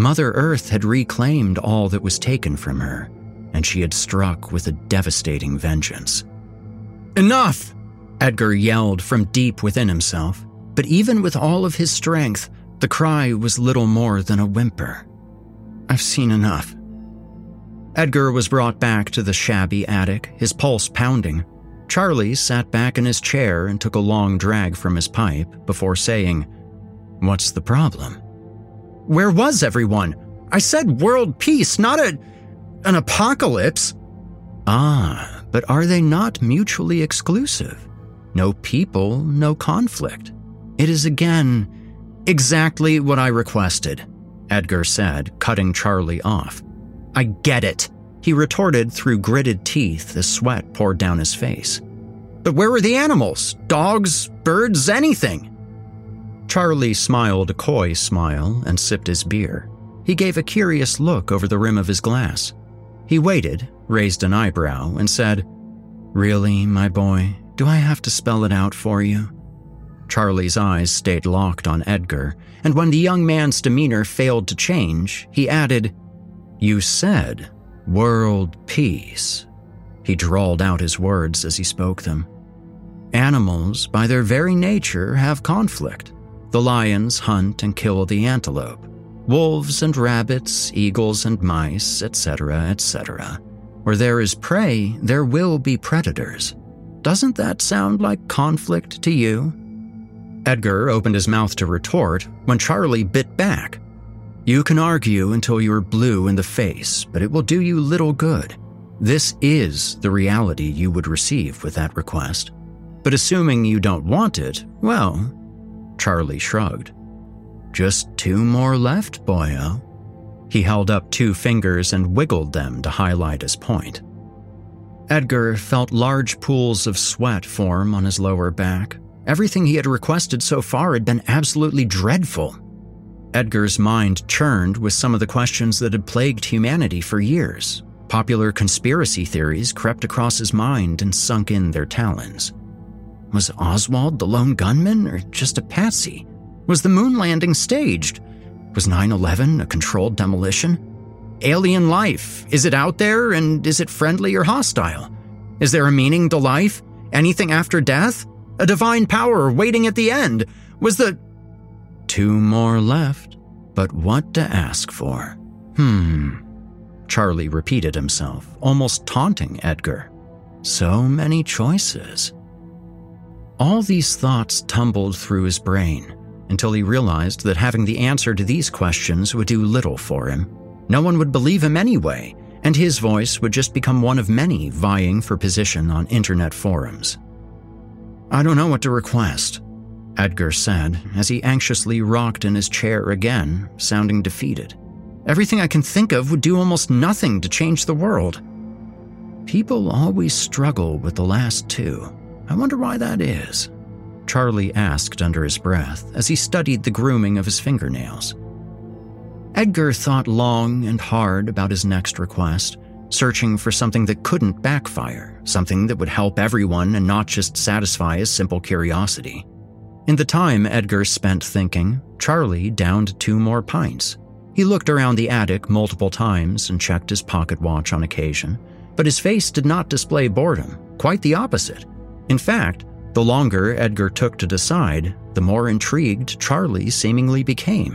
Mother Earth had reclaimed all that was taken from her, and she had struck with a devastating vengeance. "Enough!" Edgar yelled from deep within himself, but even with all of his strength, the cry was little more than a whimper. "I've seen enough." Edgar was brought back to the shabby attic, his pulse pounding. Charlie sat back in his chair and took a long drag from his pipe before saying, "What's the problem?" "Where was everyone? I said world peace, not a... an apocalypse." "Ah, but are they not mutually exclusive? No people, no conflict. It is again exactly what I requested," Edgar said, cutting Charlie off. "I get it," he retorted through gritted teeth as sweat poured down his face. "But where were the animals? Dogs, birds, anything?" Charlie smiled a coy smile and sipped his beer. He gave a curious look over the rim of his glass. He waited, raised an eyebrow, and said, "Really, my boy, do I have to spell it out for you?" Charlie's eyes stayed locked on Edgar, and when the young man's demeanor failed to change, he added, "You said world peace." He drawled out his words as he spoke them. "Animals, by their very nature, have conflict. The lions hunt and kill the antelope. Wolves and rabbits, eagles and mice, et cetera, et cetera. Where there is prey, there will be predators. Doesn't that sound like conflict to you?" Edgar opened his mouth to retort when Charlie bit back. "You can argue until you're blue in the face, but it will do you little good. This is the reality you would receive with that request. But assuming you don't want it, well..." Charlie shrugged. "Just two more left, boyo." He held up two fingers and wiggled them to highlight his point. Edgar felt large pools of sweat form on his lower back. Everything he had requested so far had been absolutely dreadful. Edgar's mind churned with some of the questions that had plagued humanity for years. Popular conspiracy theories crept across his mind and sunk in their talons. Was Oswald the lone gunman or just a patsy? Was the moon landing staged? Was nine eleven a controlled demolition? Alien life, is it out there and is it friendly or hostile? Is there a meaning to life? Anything after death? A divine power waiting at the end? Was the... Two more left, but what to ask for? Hmm. Charlie repeated himself, almost taunting Edgar. So many choices. All these thoughts tumbled through his brain until he realized that having the answer to these questions would do little for him. No one would believe him anyway, and his voice would just become one of many vying for position on internet forums. "I don't know what to request," Edgar said as he anxiously rocked in his chair again, sounding defeated. "Everything I can think of would do almost nothing to change the world." "People always struggle with the last two. I wonder why that is," Charlie asked under his breath as he studied the grooming of his fingernails. Edgar thought long and hard about his next request, searching for something that couldn't backfire, something that would help everyone and not just satisfy his simple curiosity. In the time Edgar spent thinking, Charlie downed two more pints. He looked around the attic multiple times and checked his pocket watch on occasion, but his face did not display boredom, quite the opposite. In fact, the longer Edgar took to decide, the more intrigued Charlie seemingly became.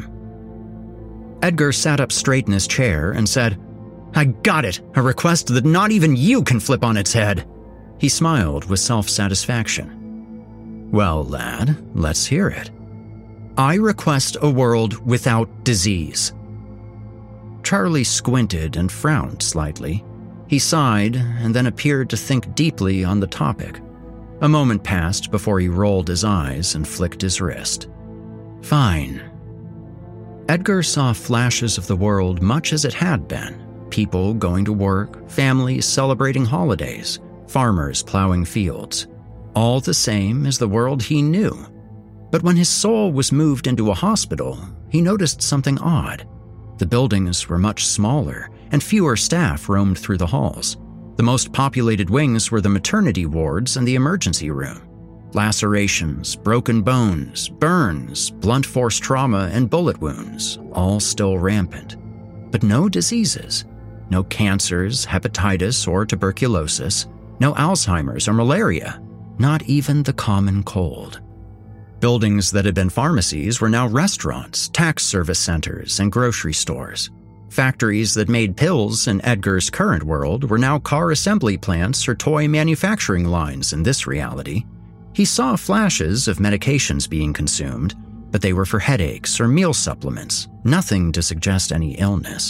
Edgar sat up straight in his chair and said, "I got it, a request that not even you can flip on its head." He smiled with self-satisfaction. "Well, lad, let's hear it. I request a world without disease." Charlie squinted and frowned slightly. He sighed and then appeared to think deeply on the topic. A moment passed before he rolled his eyes and flicked his wrist. "Fine." Edgar saw flashes of the world much as it had been. People going to work, families celebrating holidays, farmers plowing fields. All the same as the world he knew. But when his soul was moved into a hospital, he noticed something odd. The buildings were much smaller, and fewer staff roamed through the halls. The most populated wings were the maternity wards and the emergency room. Lacerations, broken bones, burns, blunt force trauma, and bullet wounds, all still rampant. But no diseases. No cancers, hepatitis, or tuberculosis. No Alzheimer's or malaria. Not even the common cold. Buildings that had been pharmacies were now restaurants, tax service centers, and grocery stores. Factories that made pills in Edgar's current world were now car assembly plants or toy manufacturing lines in this reality. He saw flashes of medications being consumed, but they were for headaches or meal supplements, nothing to suggest any illness.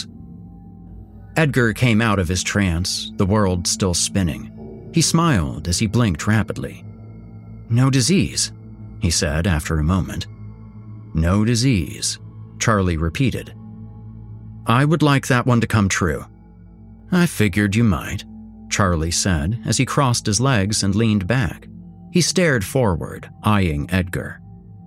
Edgar came out of his trance, the world still spinning. He smiled as he blinked rapidly. "No disease," he said after a moment. "No disease," Charlie repeated. "I would like that one to come true." "I figured you might," Charlie said as he crossed his legs and leaned back. He stared forward, eyeing Edgar.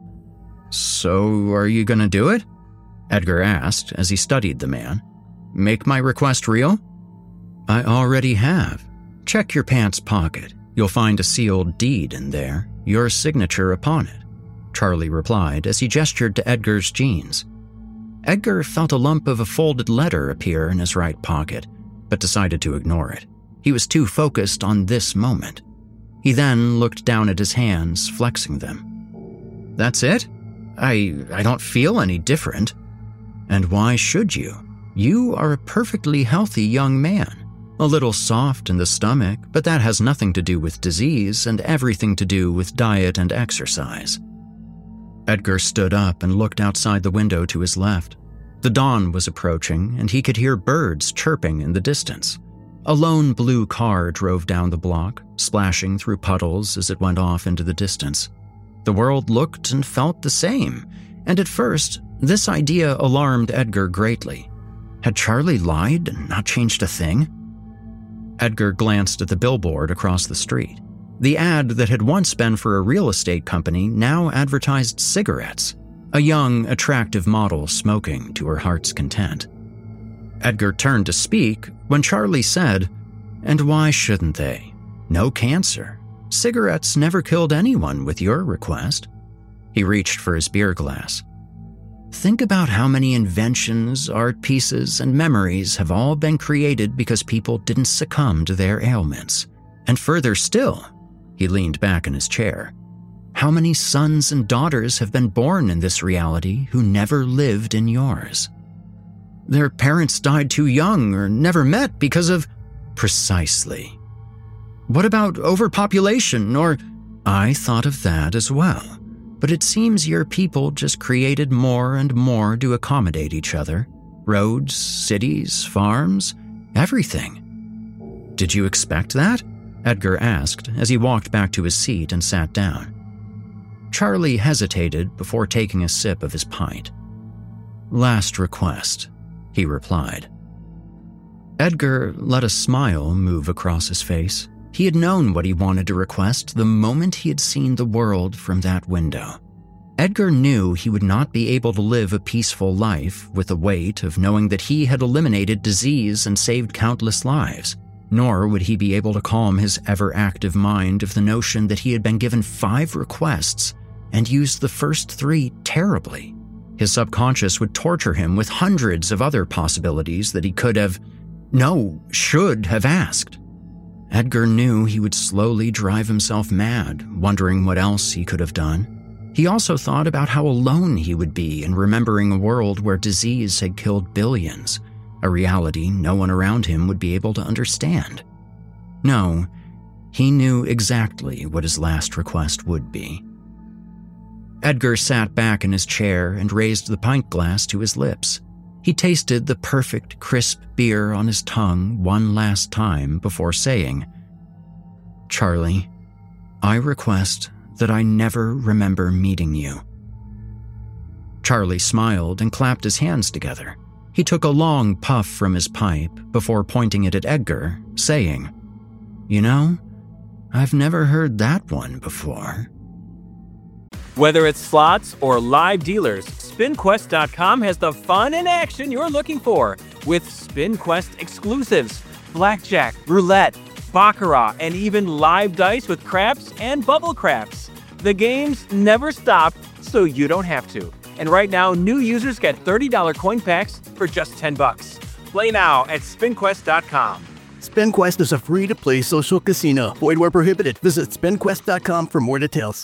"So, are you gonna do it?" Edgar asked as he studied the man. "Make my request real?" "I already have. Check your pants pocket. You'll find a sealed deed in there, your signature upon it," Charlie replied as he gestured to Edgar's jeans. Edgar felt a lump of a folded letter appear in his right pocket, but decided to ignore it. He was too focused on this moment. He then looked down at his hands, flexing them. "That's it? I, I don't feel any different." "And why should you? You are a perfectly healthy young man. A little soft in the stomach, but that has nothing to do with disease and everything to do with diet and exercise." Edgar stood up and looked outside the window to his left. The dawn was approaching, and he could hear birds chirping in the distance. A lone blue car drove down the block, splashing through puddles as it went off into the distance. The world looked and felt the same, and at first, this idea alarmed Edgar greatly. Had Charlie lied and not changed a thing? Edgar glanced at the billboard across the street. The ad that had once been for a real estate company now advertised cigarettes, a young, attractive model smoking to her heart's content. Edgar turned to speak when Charlie said, "And why shouldn't they? No cancer. Cigarettes never killed anyone with your request." He reached for his beer glass. "Think about how many inventions, art pieces, and memories have all been created because people didn't succumb to their ailments. And further still," he leaned back in his chair, "how many sons and daughters have been born in this reality who never lived in yours? Their parents died too young or never met because of—" "Precisely. What about overpopulation or—" "I thought of that as well. But it seems your people just created more and more to accommodate each other. Roads, cities, farms, everything." "Did you expect that?" Edgar asked as he walked back to his seat and sat down. Charlie hesitated before taking a sip of his pint. "Last request," he replied. Edgar let a smile move across his face. He had known what he wanted to request the moment he had seen the world from that window. Edgar knew he would not be able to live a peaceful life with the weight of knowing that he had eliminated disease and saved countless lives, nor would he be able to calm his ever-active mind of the notion that he had been given five requests and used the first three terribly. His subconscious would torture him with hundreds of other possibilities that he could have, no, should have asked. Edgar knew he would slowly drive himself mad, wondering what else he could have done. He also thought about how alone he would be in remembering a world where disease had killed billions, a reality no one around him would be able to understand. No, he knew exactly what his last request would be. Edgar sat back in his chair and raised the pint glass to his lips. He tasted the perfect, crisp beer on his tongue one last time before saying, "Charlie, I request that I never remember meeting you." Charlie smiled and clapped his hands together. He took a long puff from his pipe before pointing it at Edgar, saying, "You know, I've never heard that one before." Whether it's slots or live dealers, Spin Quest dot com has the fun and action you're looking for with SpinQuest exclusives, blackjack, roulette, baccarat, and even live dice with craps and bubble craps. The games never stop, so you don't have to. And right now, new users get thirty dollars coin packs for just ten bucks. Play now at spin quest dot com. SpinQuest is a free-to-play social casino. Void where prohibited. Visit spin quest dot com for more details.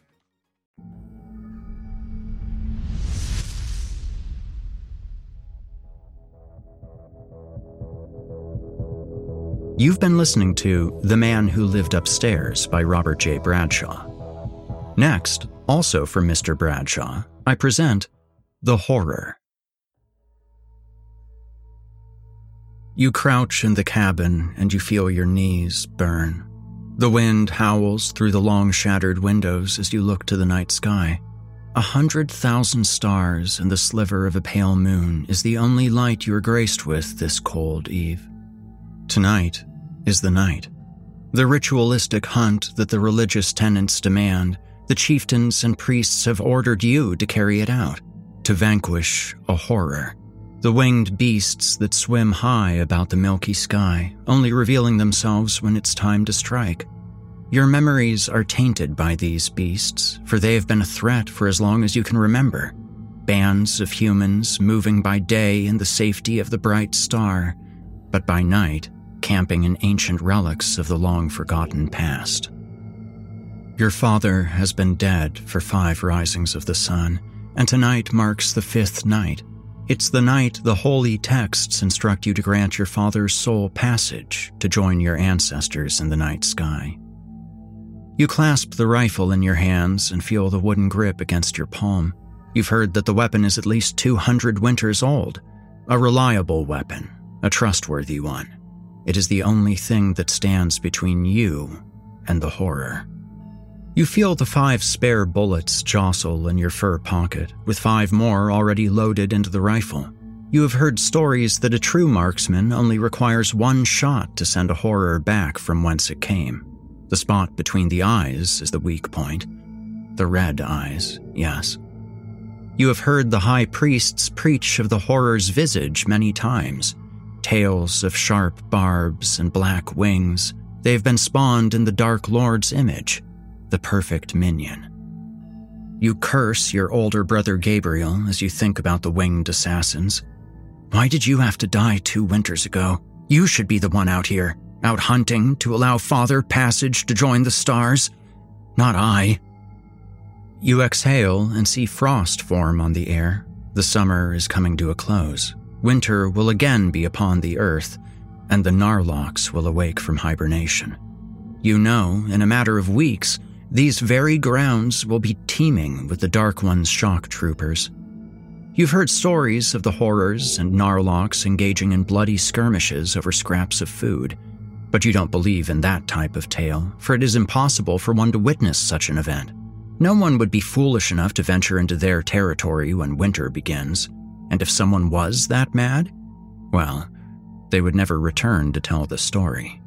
You've been listening to The Man Who Lived Upstairs by Robert J. Bradshaw. Next, also from Mister Bradshaw, I present The Horror. You crouch in the cabin and you feel your knees burn. The wind howls through the long shattered windows as you look to the night sky. A hundred thousand stars and the sliver of a pale moon is the only light you are graced with this cold eve. Tonight is the night. The ritualistic hunt that the religious tenets demand, the chieftains and priests have ordered you to carry it out, to vanquish a horror. The winged beasts that swim high about the milky sky, only revealing themselves when it's time to strike. Your memories are tainted by these beasts, for they have been a threat for as long as you can remember. Bands of humans moving by day in the safety of the bright star, but by night, camping in ancient relics of the long-forgotten past. Your father has been dead for five risings of the sun, and tonight marks the fifth night. It's the night the holy texts instruct you to grant your father's soul passage to join your ancestors in the night sky. You clasp the rifle in your hands and feel the wooden grip against your palm. You've heard that the weapon is at least two hundred winters old. A reliable weapon, a trustworthy one. It is the only thing that stands between you and the horror. You feel the five spare bullets jostle in your fur pocket, with five more already loaded into the rifle. You have heard stories that a true marksman only requires one shot to send a horror back from whence it came. The spot between the eyes is the weak point. The red eyes, yes. You have heard the high priests preach of the horror's visage many times. Tales of sharp barbs and black wings. They have been spawned in the Dark Lord's image, the perfect minion. You curse your older brother Gabriel as you think about the winged assassins. Why did you have to die two winters ago? You should be the one out here, out hunting to allow Father passage to join the stars, not I. You exhale and see frost form on the air. The summer is coming to a close. Winter will again be upon the earth, and the Narlocks will awake from hibernation. You know, in a matter of weeks, these very grounds will be teeming with the Dark One's shock troopers. You've heard stories of the horrors and Narlocks engaging in bloody skirmishes over scraps of food, but you don't believe in that type of tale, for it is impossible for one to witness such an event. No one would be foolish enough to venture into their territory when winter begins. And if someone was that mad, well, they would never return to tell the story.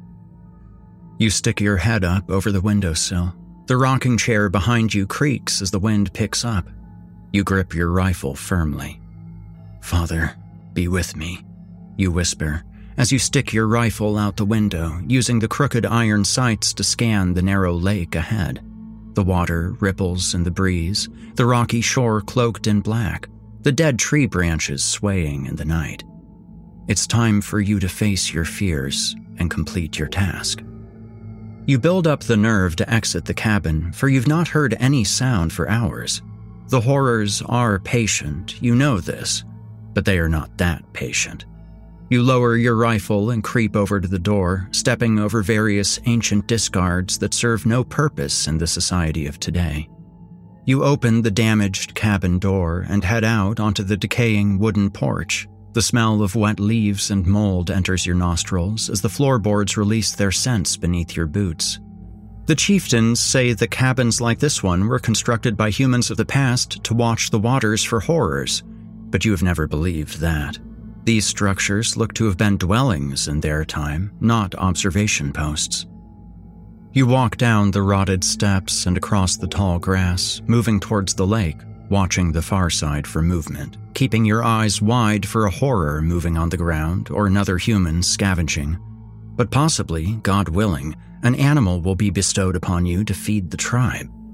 You stick your head up over the windowsill. The rocking chair behind you creaks as the wind picks up. You grip your rifle firmly. "Father, be with me," you whisper, as you stick your rifle out the window, using the crooked iron sights to scan the narrow lake ahead. The water ripples in the breeze, the rocky shore cloaked in black, the dead tree branches swaying in the night. It's time for you to face your fears and complete your task. You build up the nerve to exit the cabin, for you've not heard any sound for hours. The horrors are patient, you know this, but they are not that patient. You lower your rifle and creep over to the door, stepping over various ancient discards that serve no purpose in the society of today. You open the damaged cabin door and head out onto the decaying wooden porch. The smell of wet leaves and mold enters your nostrils as the floorboards release their scents beneath your boots. The chieftains say that cabins like this one were constructed by humans of the past to watch the waters for horrors, but you have never believed that. These structures look to have been dwellings in their time, not observation posts. You walk down the rotted steps and across the tall grass, moving towards the lake, watching the far side for movement, keeping your eyes wide for a horror moving on the ground or another human scavenging. But possibly, God willing, an animal will be bestowed upon you to feed the tribe.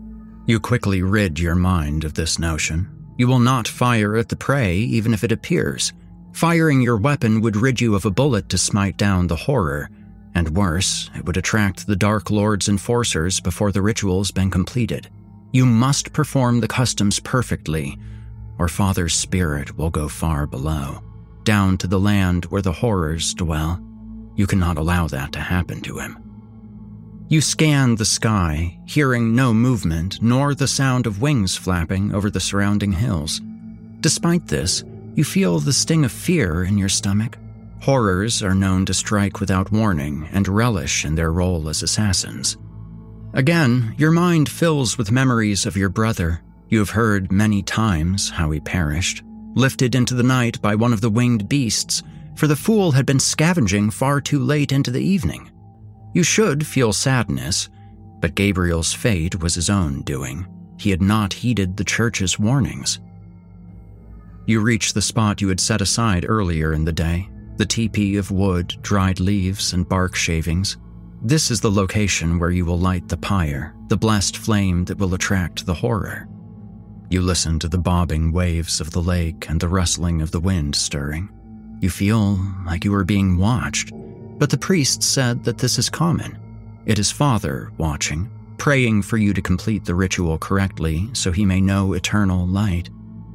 You quickly rid your mind of this notion. You will not fire at the prey even if it appears. Firing your weapon would rid you of a bullet to smite down the horror, and worse, it would attract the Dark Lord's enforcers before the ritual's been completed. You must perform the customs perfectly, or Father's spirit will go far below, down to the land where the horrors dwell. You cannot allow that to happen to him. You scan the sky, hearing no movement nor the sound of wings flapping over the surrounding hills. Despite this, you feel the sting of fear in your stomach. Horrors are known to strike without warning and relish in their role as assassins. Again, your mind fills with memories of your brother. You have heard many times how he perished, lifted into the night by one of the winged beasts, for the fool had been scavenging far too late into the evening. You should feel sadness, but Gabriel's fate was his own doing. He had not heeded the church's warnings. You reach the spot you had set aside earlier in the day, the teepee of wood, dried leaves, and bark shavings. This is the location where you will light the pyre, the blessed flame that will attract the horror. You listen to the bobbing waves of the lake and the rustling of the wind stirring. You feel like you are being watched, but the priest said that this is common. It is Father watching, praying for you to complete the ritual correctly so he may know eternal light.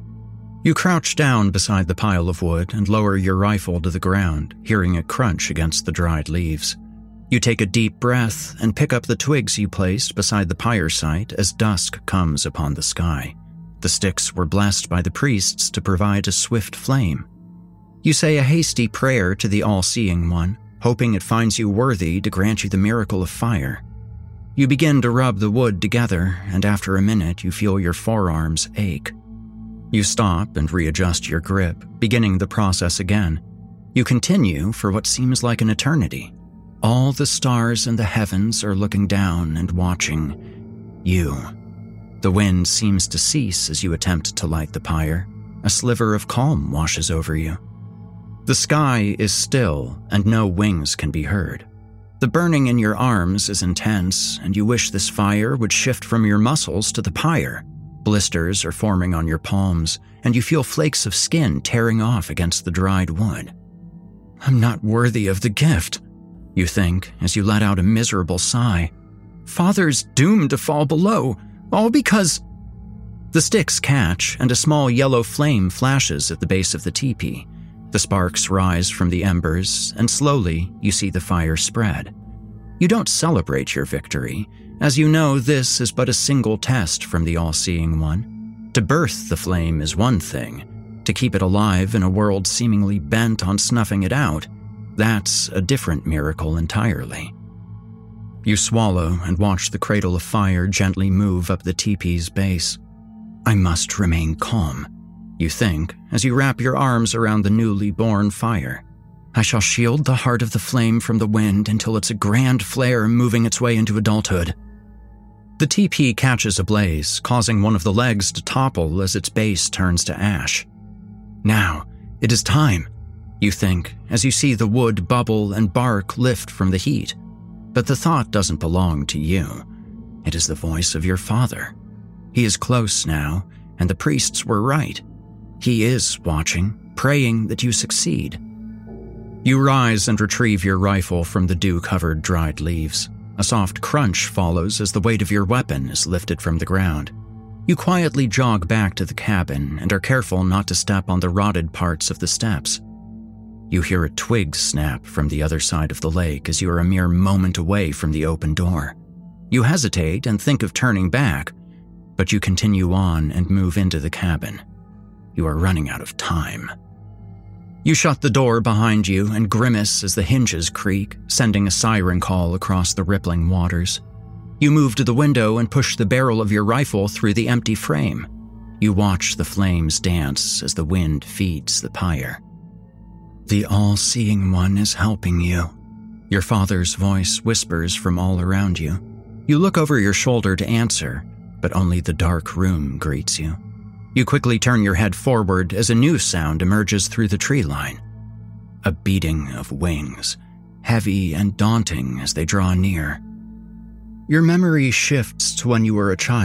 You crouch down beside the pile of wood and lower your rifle to the ground, hearing it crunch against the dried leaves. You take a deep breath and pick up the twigs you placed beside the pyre site as dusk comes upon the sky. The sticks were blessed by the priests to provide a swift flame. You say a hasty prayer to the All-Seeing One, hoping it finds you worthy to grant you the miracle of fire. You begin to rub the wood together, and after a minute you feel your forearms ache. You stop and readjust your grip, beginning the process again. You continue for what seems like an eternity. All the stars in the heavens are looking down and watching you. The wind seems to cease as you attempt to light the pyre. A sliver of calm washes over you. The sky is still, and no wings can be heard. The burning in your arms is intense, and you wish this fire would shift from your muscles to the pyre. Blisters are forming on your palms, and you feel flakes of skin tearing off against the dried wood. I'm not worthy of the gift, you think as you let out a miserable sigh. Father's doomed to fall below, all because... The sticks catch, and a small yellow flame flashes at the base of the teepee. The sparks rise from the embers, and slowly you see the fire spread. You don't celebrate your victory, as you know this is but a single test from the All-Seeing One. To birth the flame is one thing. To keep it alive in a world seemingly bent on snuffing it out, that's a different miracle entirely. You swallow and watch the cradle of fire gently move up the teepee's base. I must remain calm, you think, as you wrap your arms around the newly born fire. I shall shield the heart of the flame from the wind until it's a grand flare moving its way into adulthood. The teepee catches ablaze, causing one of the legs to topple as its base turns to ash. Now, it is time, you think, as you see the wood bubble and bark lift from the heat. But the thought doesn't belong to you. It is the voice of your father. He is close now, and the priests were right. He is watching, praying that you succeed. You rise and retrieve your rifle from the dew-covered dried leaves. A soft crunch follows as the weight of your weapon is lifted from the ground. You quietly jog back to the cabin and are careful not to step on the rotted parts of the steps. You hear a twig snap from the other side of the lake as you are a mere moment away from the open door. You hesitate and think of turning back, but you continue on and move into the cabin. You are running out of time. You shut the door behind you and grimace as the hinges creak, sending a siren call across the rippling waters. You move to the window and push the barrel of your rifle through the empty frame. You watch the flames dance as the wind feeds the pyre. The All-Seeing One is helping you. Your father's voice whispers from all around you. You look over your shoulder to answer, but only the dark room greets you. You quickly turn your head forward as a new sound emerges through the tree line. A beating of wings, heavy and daunting as they draw near. Your memory shifts to when you were a child,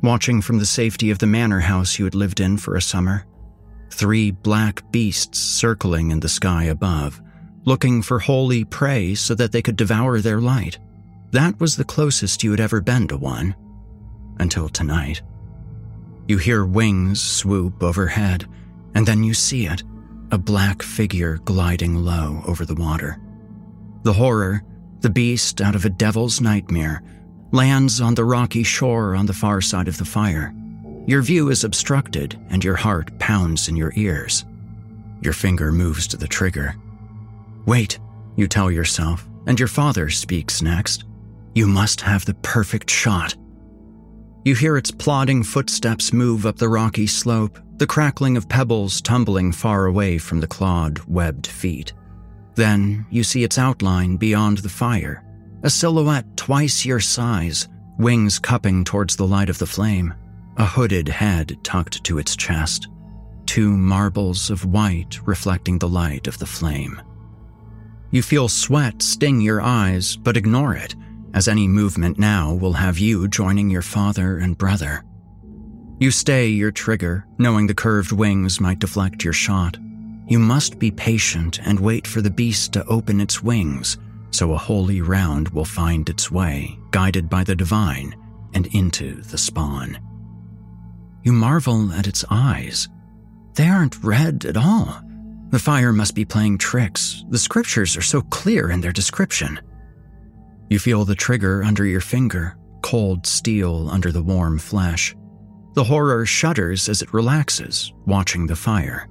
watching from the safety of the manor house you had lived in for a summer. Three black beasts circling in the sky above, looking for holy prey so that they could devour their light. That was the closest you had ever been to one. Until tonight. You hear wings swoop overhead, and then you see it, a black figure gliding low over the water. The horror, the beast out of a devil's nightmare, lands on the rocky shore on the far side of the fire. Your view is obstructed, and your heart pounds in your ears. Your finger moves to the trigger. Wait, you tell yourself, and your father speaks next. You must have the perfect shot. You hear its plodding footsteps move up the rocky slope, the crackling of pebbles tumbling far away from the clawed, webbed feet. Then you see its outline beyond the fire, a silhouette twice your size, wings cupping towards the light of the flame, a hooded head tucked to its chest, two marbles of white reflecting the light of the flame. You feel sweat sting your eyes, but ignore it, as any movement now will have you joining your father and brother. You stay your trigger, knowing the curved wings might deflect your shot. You must be patient and wait for the beast to open its wings, so a holy round will find its way, guided by the divine, and into the spawn. You marvel at its eyes. They aren't red at all. The fire must be playing tricks. The scriptures are so clear in their description. You feel the trigger under your finger, cold steel under the warm flesh. The horror shudders as it relaxes, watching the fire.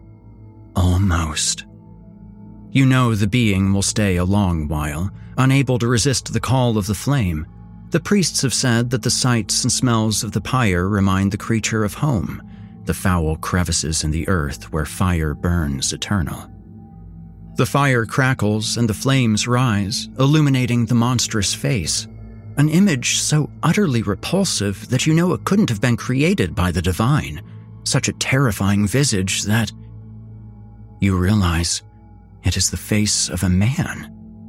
Almost. You know the being will stay a long while, unable to resist the call of the flame. The priests have said that the sights and smells of the pyre remind the creature of home, the foul crevices in the earth where fire burns eternal. The fire crackles and the flames rise, illuminating the monstrous face, an image so utterly repulsive that you know it couldn't have been created by the divine, such a terrifying visage that you realize it is the face of a man.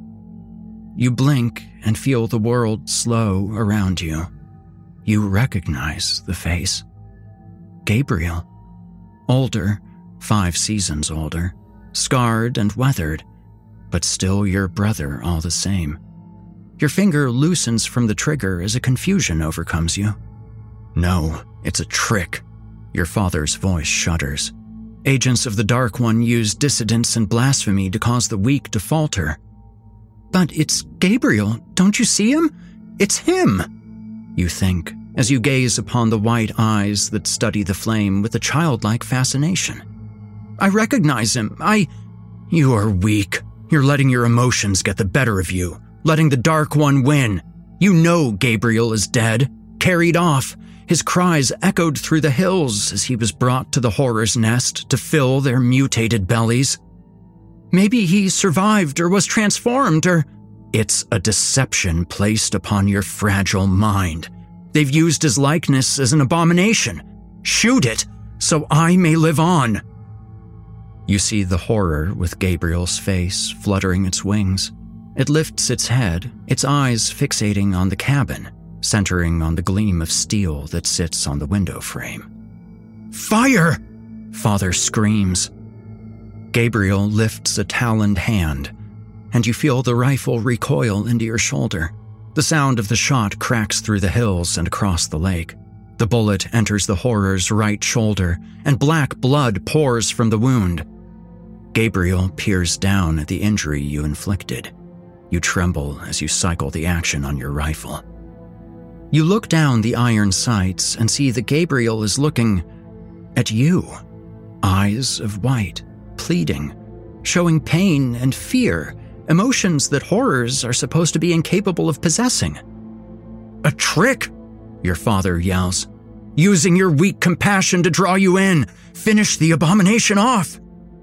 You blink and feel the world slow around you. You recognize the face. Gabriel. Older, five seasons older, scarred and weathered, but still your brother all the same. Your finger loosens from the trigger as a confusion overcomes you. No, it's a trick. Your father's voice shudders. Agents of the Dark One use dissidence and blasphemy to cause the weak to falter. But it's Gabriel, don't you see him? It's him, you think, as you gaze upon the white eyes that study the flame with a childlike fascination. I recognize him. I... You are weak. You're letting your emotions get the better of you, letting the Dark One win. You know Gabriel is dead, carried off. His cries echoed through the hills as he was brought to the horror's nest to fill their mutated bellies. Maybe he survived or was transformed or... It's a deception placed upon your fragile mind. They've used his likeness as an abomination. Shoot it, so I may live on. You see the horror with Gabriel's face fluttering its wings. It lifts its head, its eyes fixating on the cabin, centering on the gleam of steel that sits on the window frame. Fire! Father screams. Gabriel lifts a taloned hand, and you feel the rifle recoil into your shoulder. The sound of the shot cracks through the hills and across the lake. The bullet enters the horror's right shoulder, and black blood pours from the wound. Gabriel peers down at the injury you inflicted. You tremble as you cycle the action on your rifle. You look down the iron sights and see that Gabriel is looking at you. Eyes of white, pleading, showing pain and fear, emotions that horrors are supposed to be incapable of possessing. A trick, your father yells, using your weak compassion to draw you in. Finish the abomination off.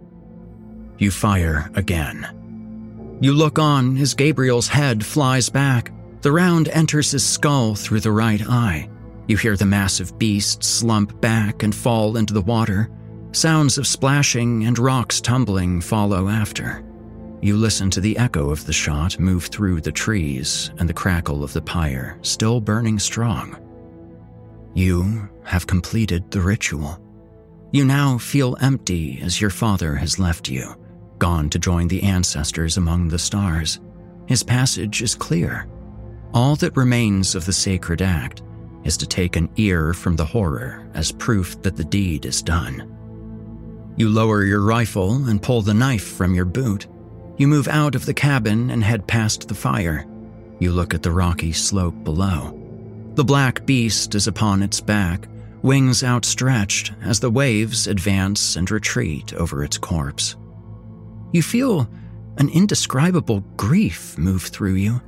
You fire again. You look on as Gabriel's head flies back. The round enters his skull through the right eye. You hear the massive beast slump back and fall into the water. Sounds of splashing and rocks tumbling follow after. You listen to the echo of the shot move through the trees and the crackle of the pyre still burning strong. You have completed the ritual. You now feel empty as your father has left you, gone to join the ancestors among the stars. His passage is clear. All that remains of the sacred act is to take an ear from the horror as proof that the deed is done. You lower your rifle and pull the knife from your boot. You move out of the cabin and head past the fire. You look at the rocky slope below. The black beast is upon its back, wings outstretched as the waves advance and retreat over its corpse. You feel an indescribable grief move through you.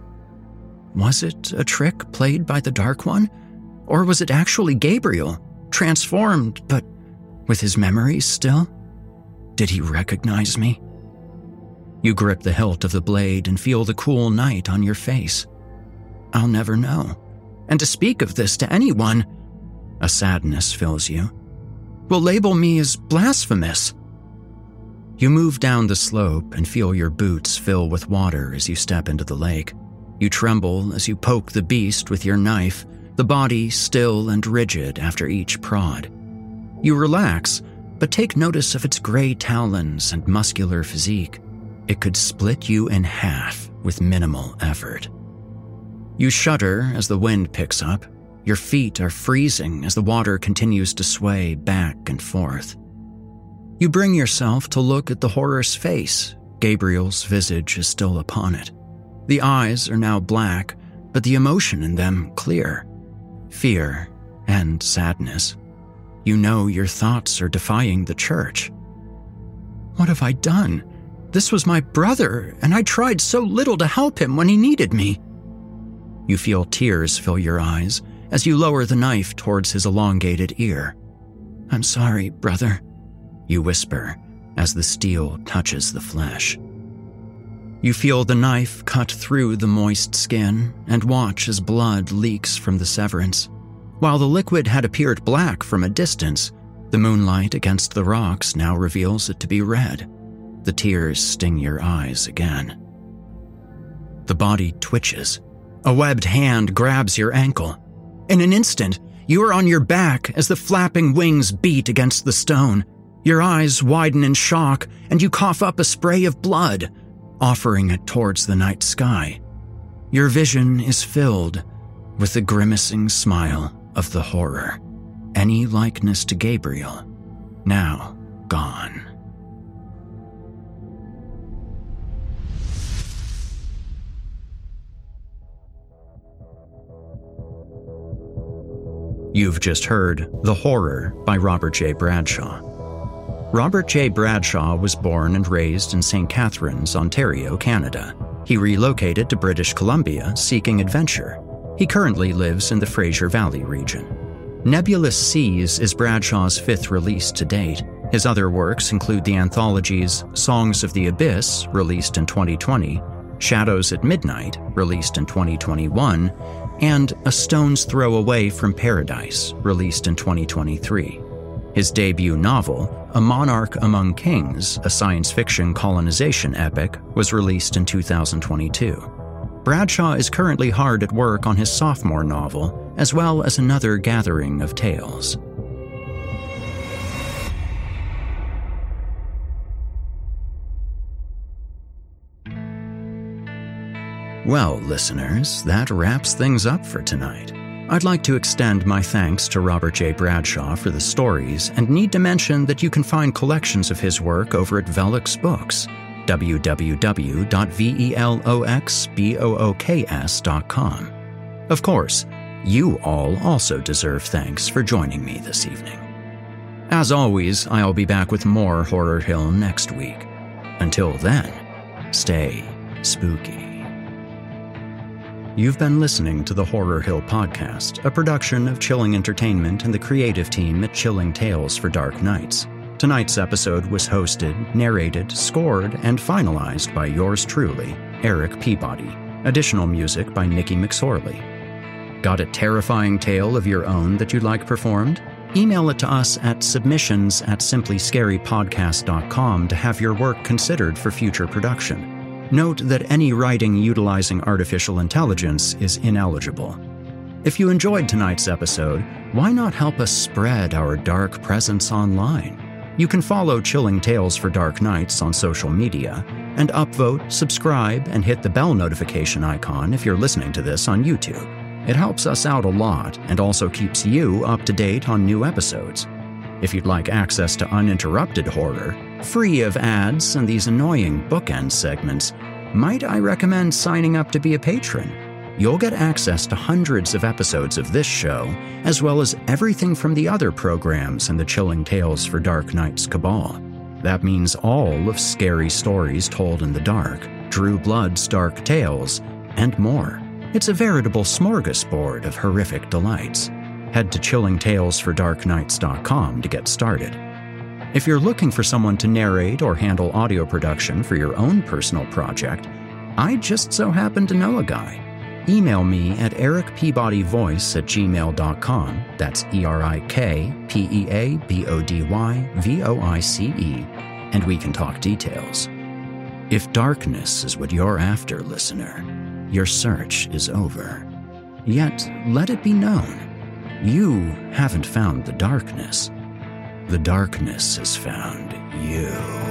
Was it a trick played by the Dark One? Or was it actually Gabriel, transformed, but with his memories still? Did he recognize me? You grip the hilt of the blade and feel the cool night on your face. I'll never know. And to speak of this to anyone, a sadness fills you. Will label me as blasphemous. You move down the slope and feel your boots fill with water as you step into the lake. You tremble as you poke the beast with your knife, the body still and rigid after each prod. You relax, but take notice of its gray talons and muscular physique. It could split you in half with minimal effort. You shudder as the wind picks up. Your feet are freezing as the water continues to sway back and forth. You bring yourself to look at the horror's face. Gabriel's visage is still upon it. The eyes are now black, but the emotion in them clear. Fear and sadness. You know your thoughts are defying the church. What have I done? This was my brother, and I tried so little to help him when he needed me. You feel tears fill your eyes as you lower the knife towards his elongated ear. I'm sorry, brother, you whisper as the steel touches the flesh. You feel the knife cut through the moist skin and watch as blood leaks from the severance. While the liquid had appeared black from a distance, the moonlight against the rocks now reveals it to be red. The tears sting your eyes again. The body twitches. A webbed hand grabs your ankle. In an instant, you are on your back as the flapping wings beat against the stone. Your eyes widen in shock, and you cough up a spray of blood, offering it towards the night sky. Your vision is filled with the grimacing smile of the horror. Any likeness to Gabriel, now gone. You've just heard The Horror by Robert J. Bradshaw. Robert J. Bradshaw was born and raised in Saint Catharines, Ontario, Canada. He relocated to British Columbia seeking adventure. He currently lives in the Fraser Valley region. Nebulous Seas is Bradshaw's fifth release to date. His other works include the anthologies Songs of the Abyss, released in twenty twenty, Shadows at Midnight, released in twenty twenty-one, and A Stone's Throw Away from Paradise, released in twenty twenty-three. His debut novel, A Monarch Among Kings, a science fiction colonization epic, was released in two thousand twenty-two. Bradshaw is currently hard at work on his sophomore novel, as well as another gathering of tales. Well, listeners, that wraps things up for tonight. I'd like to extend my thanks to Robert J. Bradshaw for the stories, and need to mention that you can find collections of his work over at Velux Books, w w w dot veloxbooks dot com. Of course, you all also deserve thanks for joining me this evening. As always, I'll be back with more Horror Hill next week. Until then, stay spooky. You've been listening to the Horror Hill Podcast, a production of Chilling Entertainment and the creative team at Chilling Tales for Dark Nights. Tonight's episode was hosted, narrated, scored, and finalized by yours truly, Eric Peabody. Additional music by Nikki McSorley. Got a terrifying tale of your own that you'd like performed? Email it to us at submissions at simply scary podcast dot com to have your work considered for future production. Note that any writing utilizing artificial intelligence is ineligible. If you enjoyed tonight's episode, why not help us spread our dark presence online? You can follow Chilling Tales for Dark Nights on social media, and upvote, subscribe, and hit the bell notification icon if you're listening to this on YouTube. It helps us out a lot and also keeps you up to date on new episodes. If you'd like access to uninterrupted horror, free of ads and these annoying bookend segments, might I recommend signing up to be a patron? You'll get access to hundreds of episodes of this show, as well as everything from the other programs in the Chilling Tales for Dark Nights cabal. That means all of Scary Stories Told in the Dark, Drew Blood's Dark Tales, and more. It's a veritable smorgasbord of horrific delights. Head to chilling tales for dark nights dot com to get started. If you're looking for someone to narrate or handle audio production for your own personal project, I just so happen to know a guy. Email me at eric peabody voice at gmail dot com. That's E R I K P E A B O D Y V O I C E, and we can talk details. If darkness is what you're after, listener, your search is over. Yet, let it be known, you haven't found the darkness. The darkness has found you.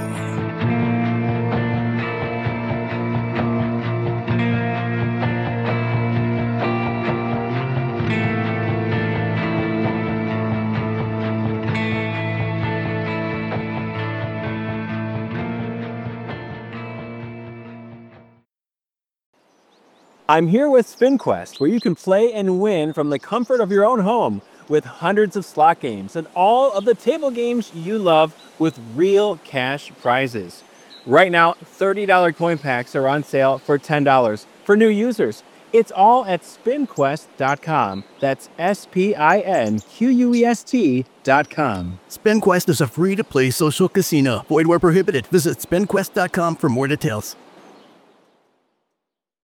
I'm here with SpinQuest, where you can play and win from the comfort of your own home with hundreds of slot games and all of the table games you love with real cash prizes. Right now, thirty dollars coin packs are on sale for ten dollars for new users. It's all at spin quest dot com. That's S P I N Q U E S T dot com. SpinQuest is a free-to-play social casino. Void where prohibited. Visit spin quest dot com for more details.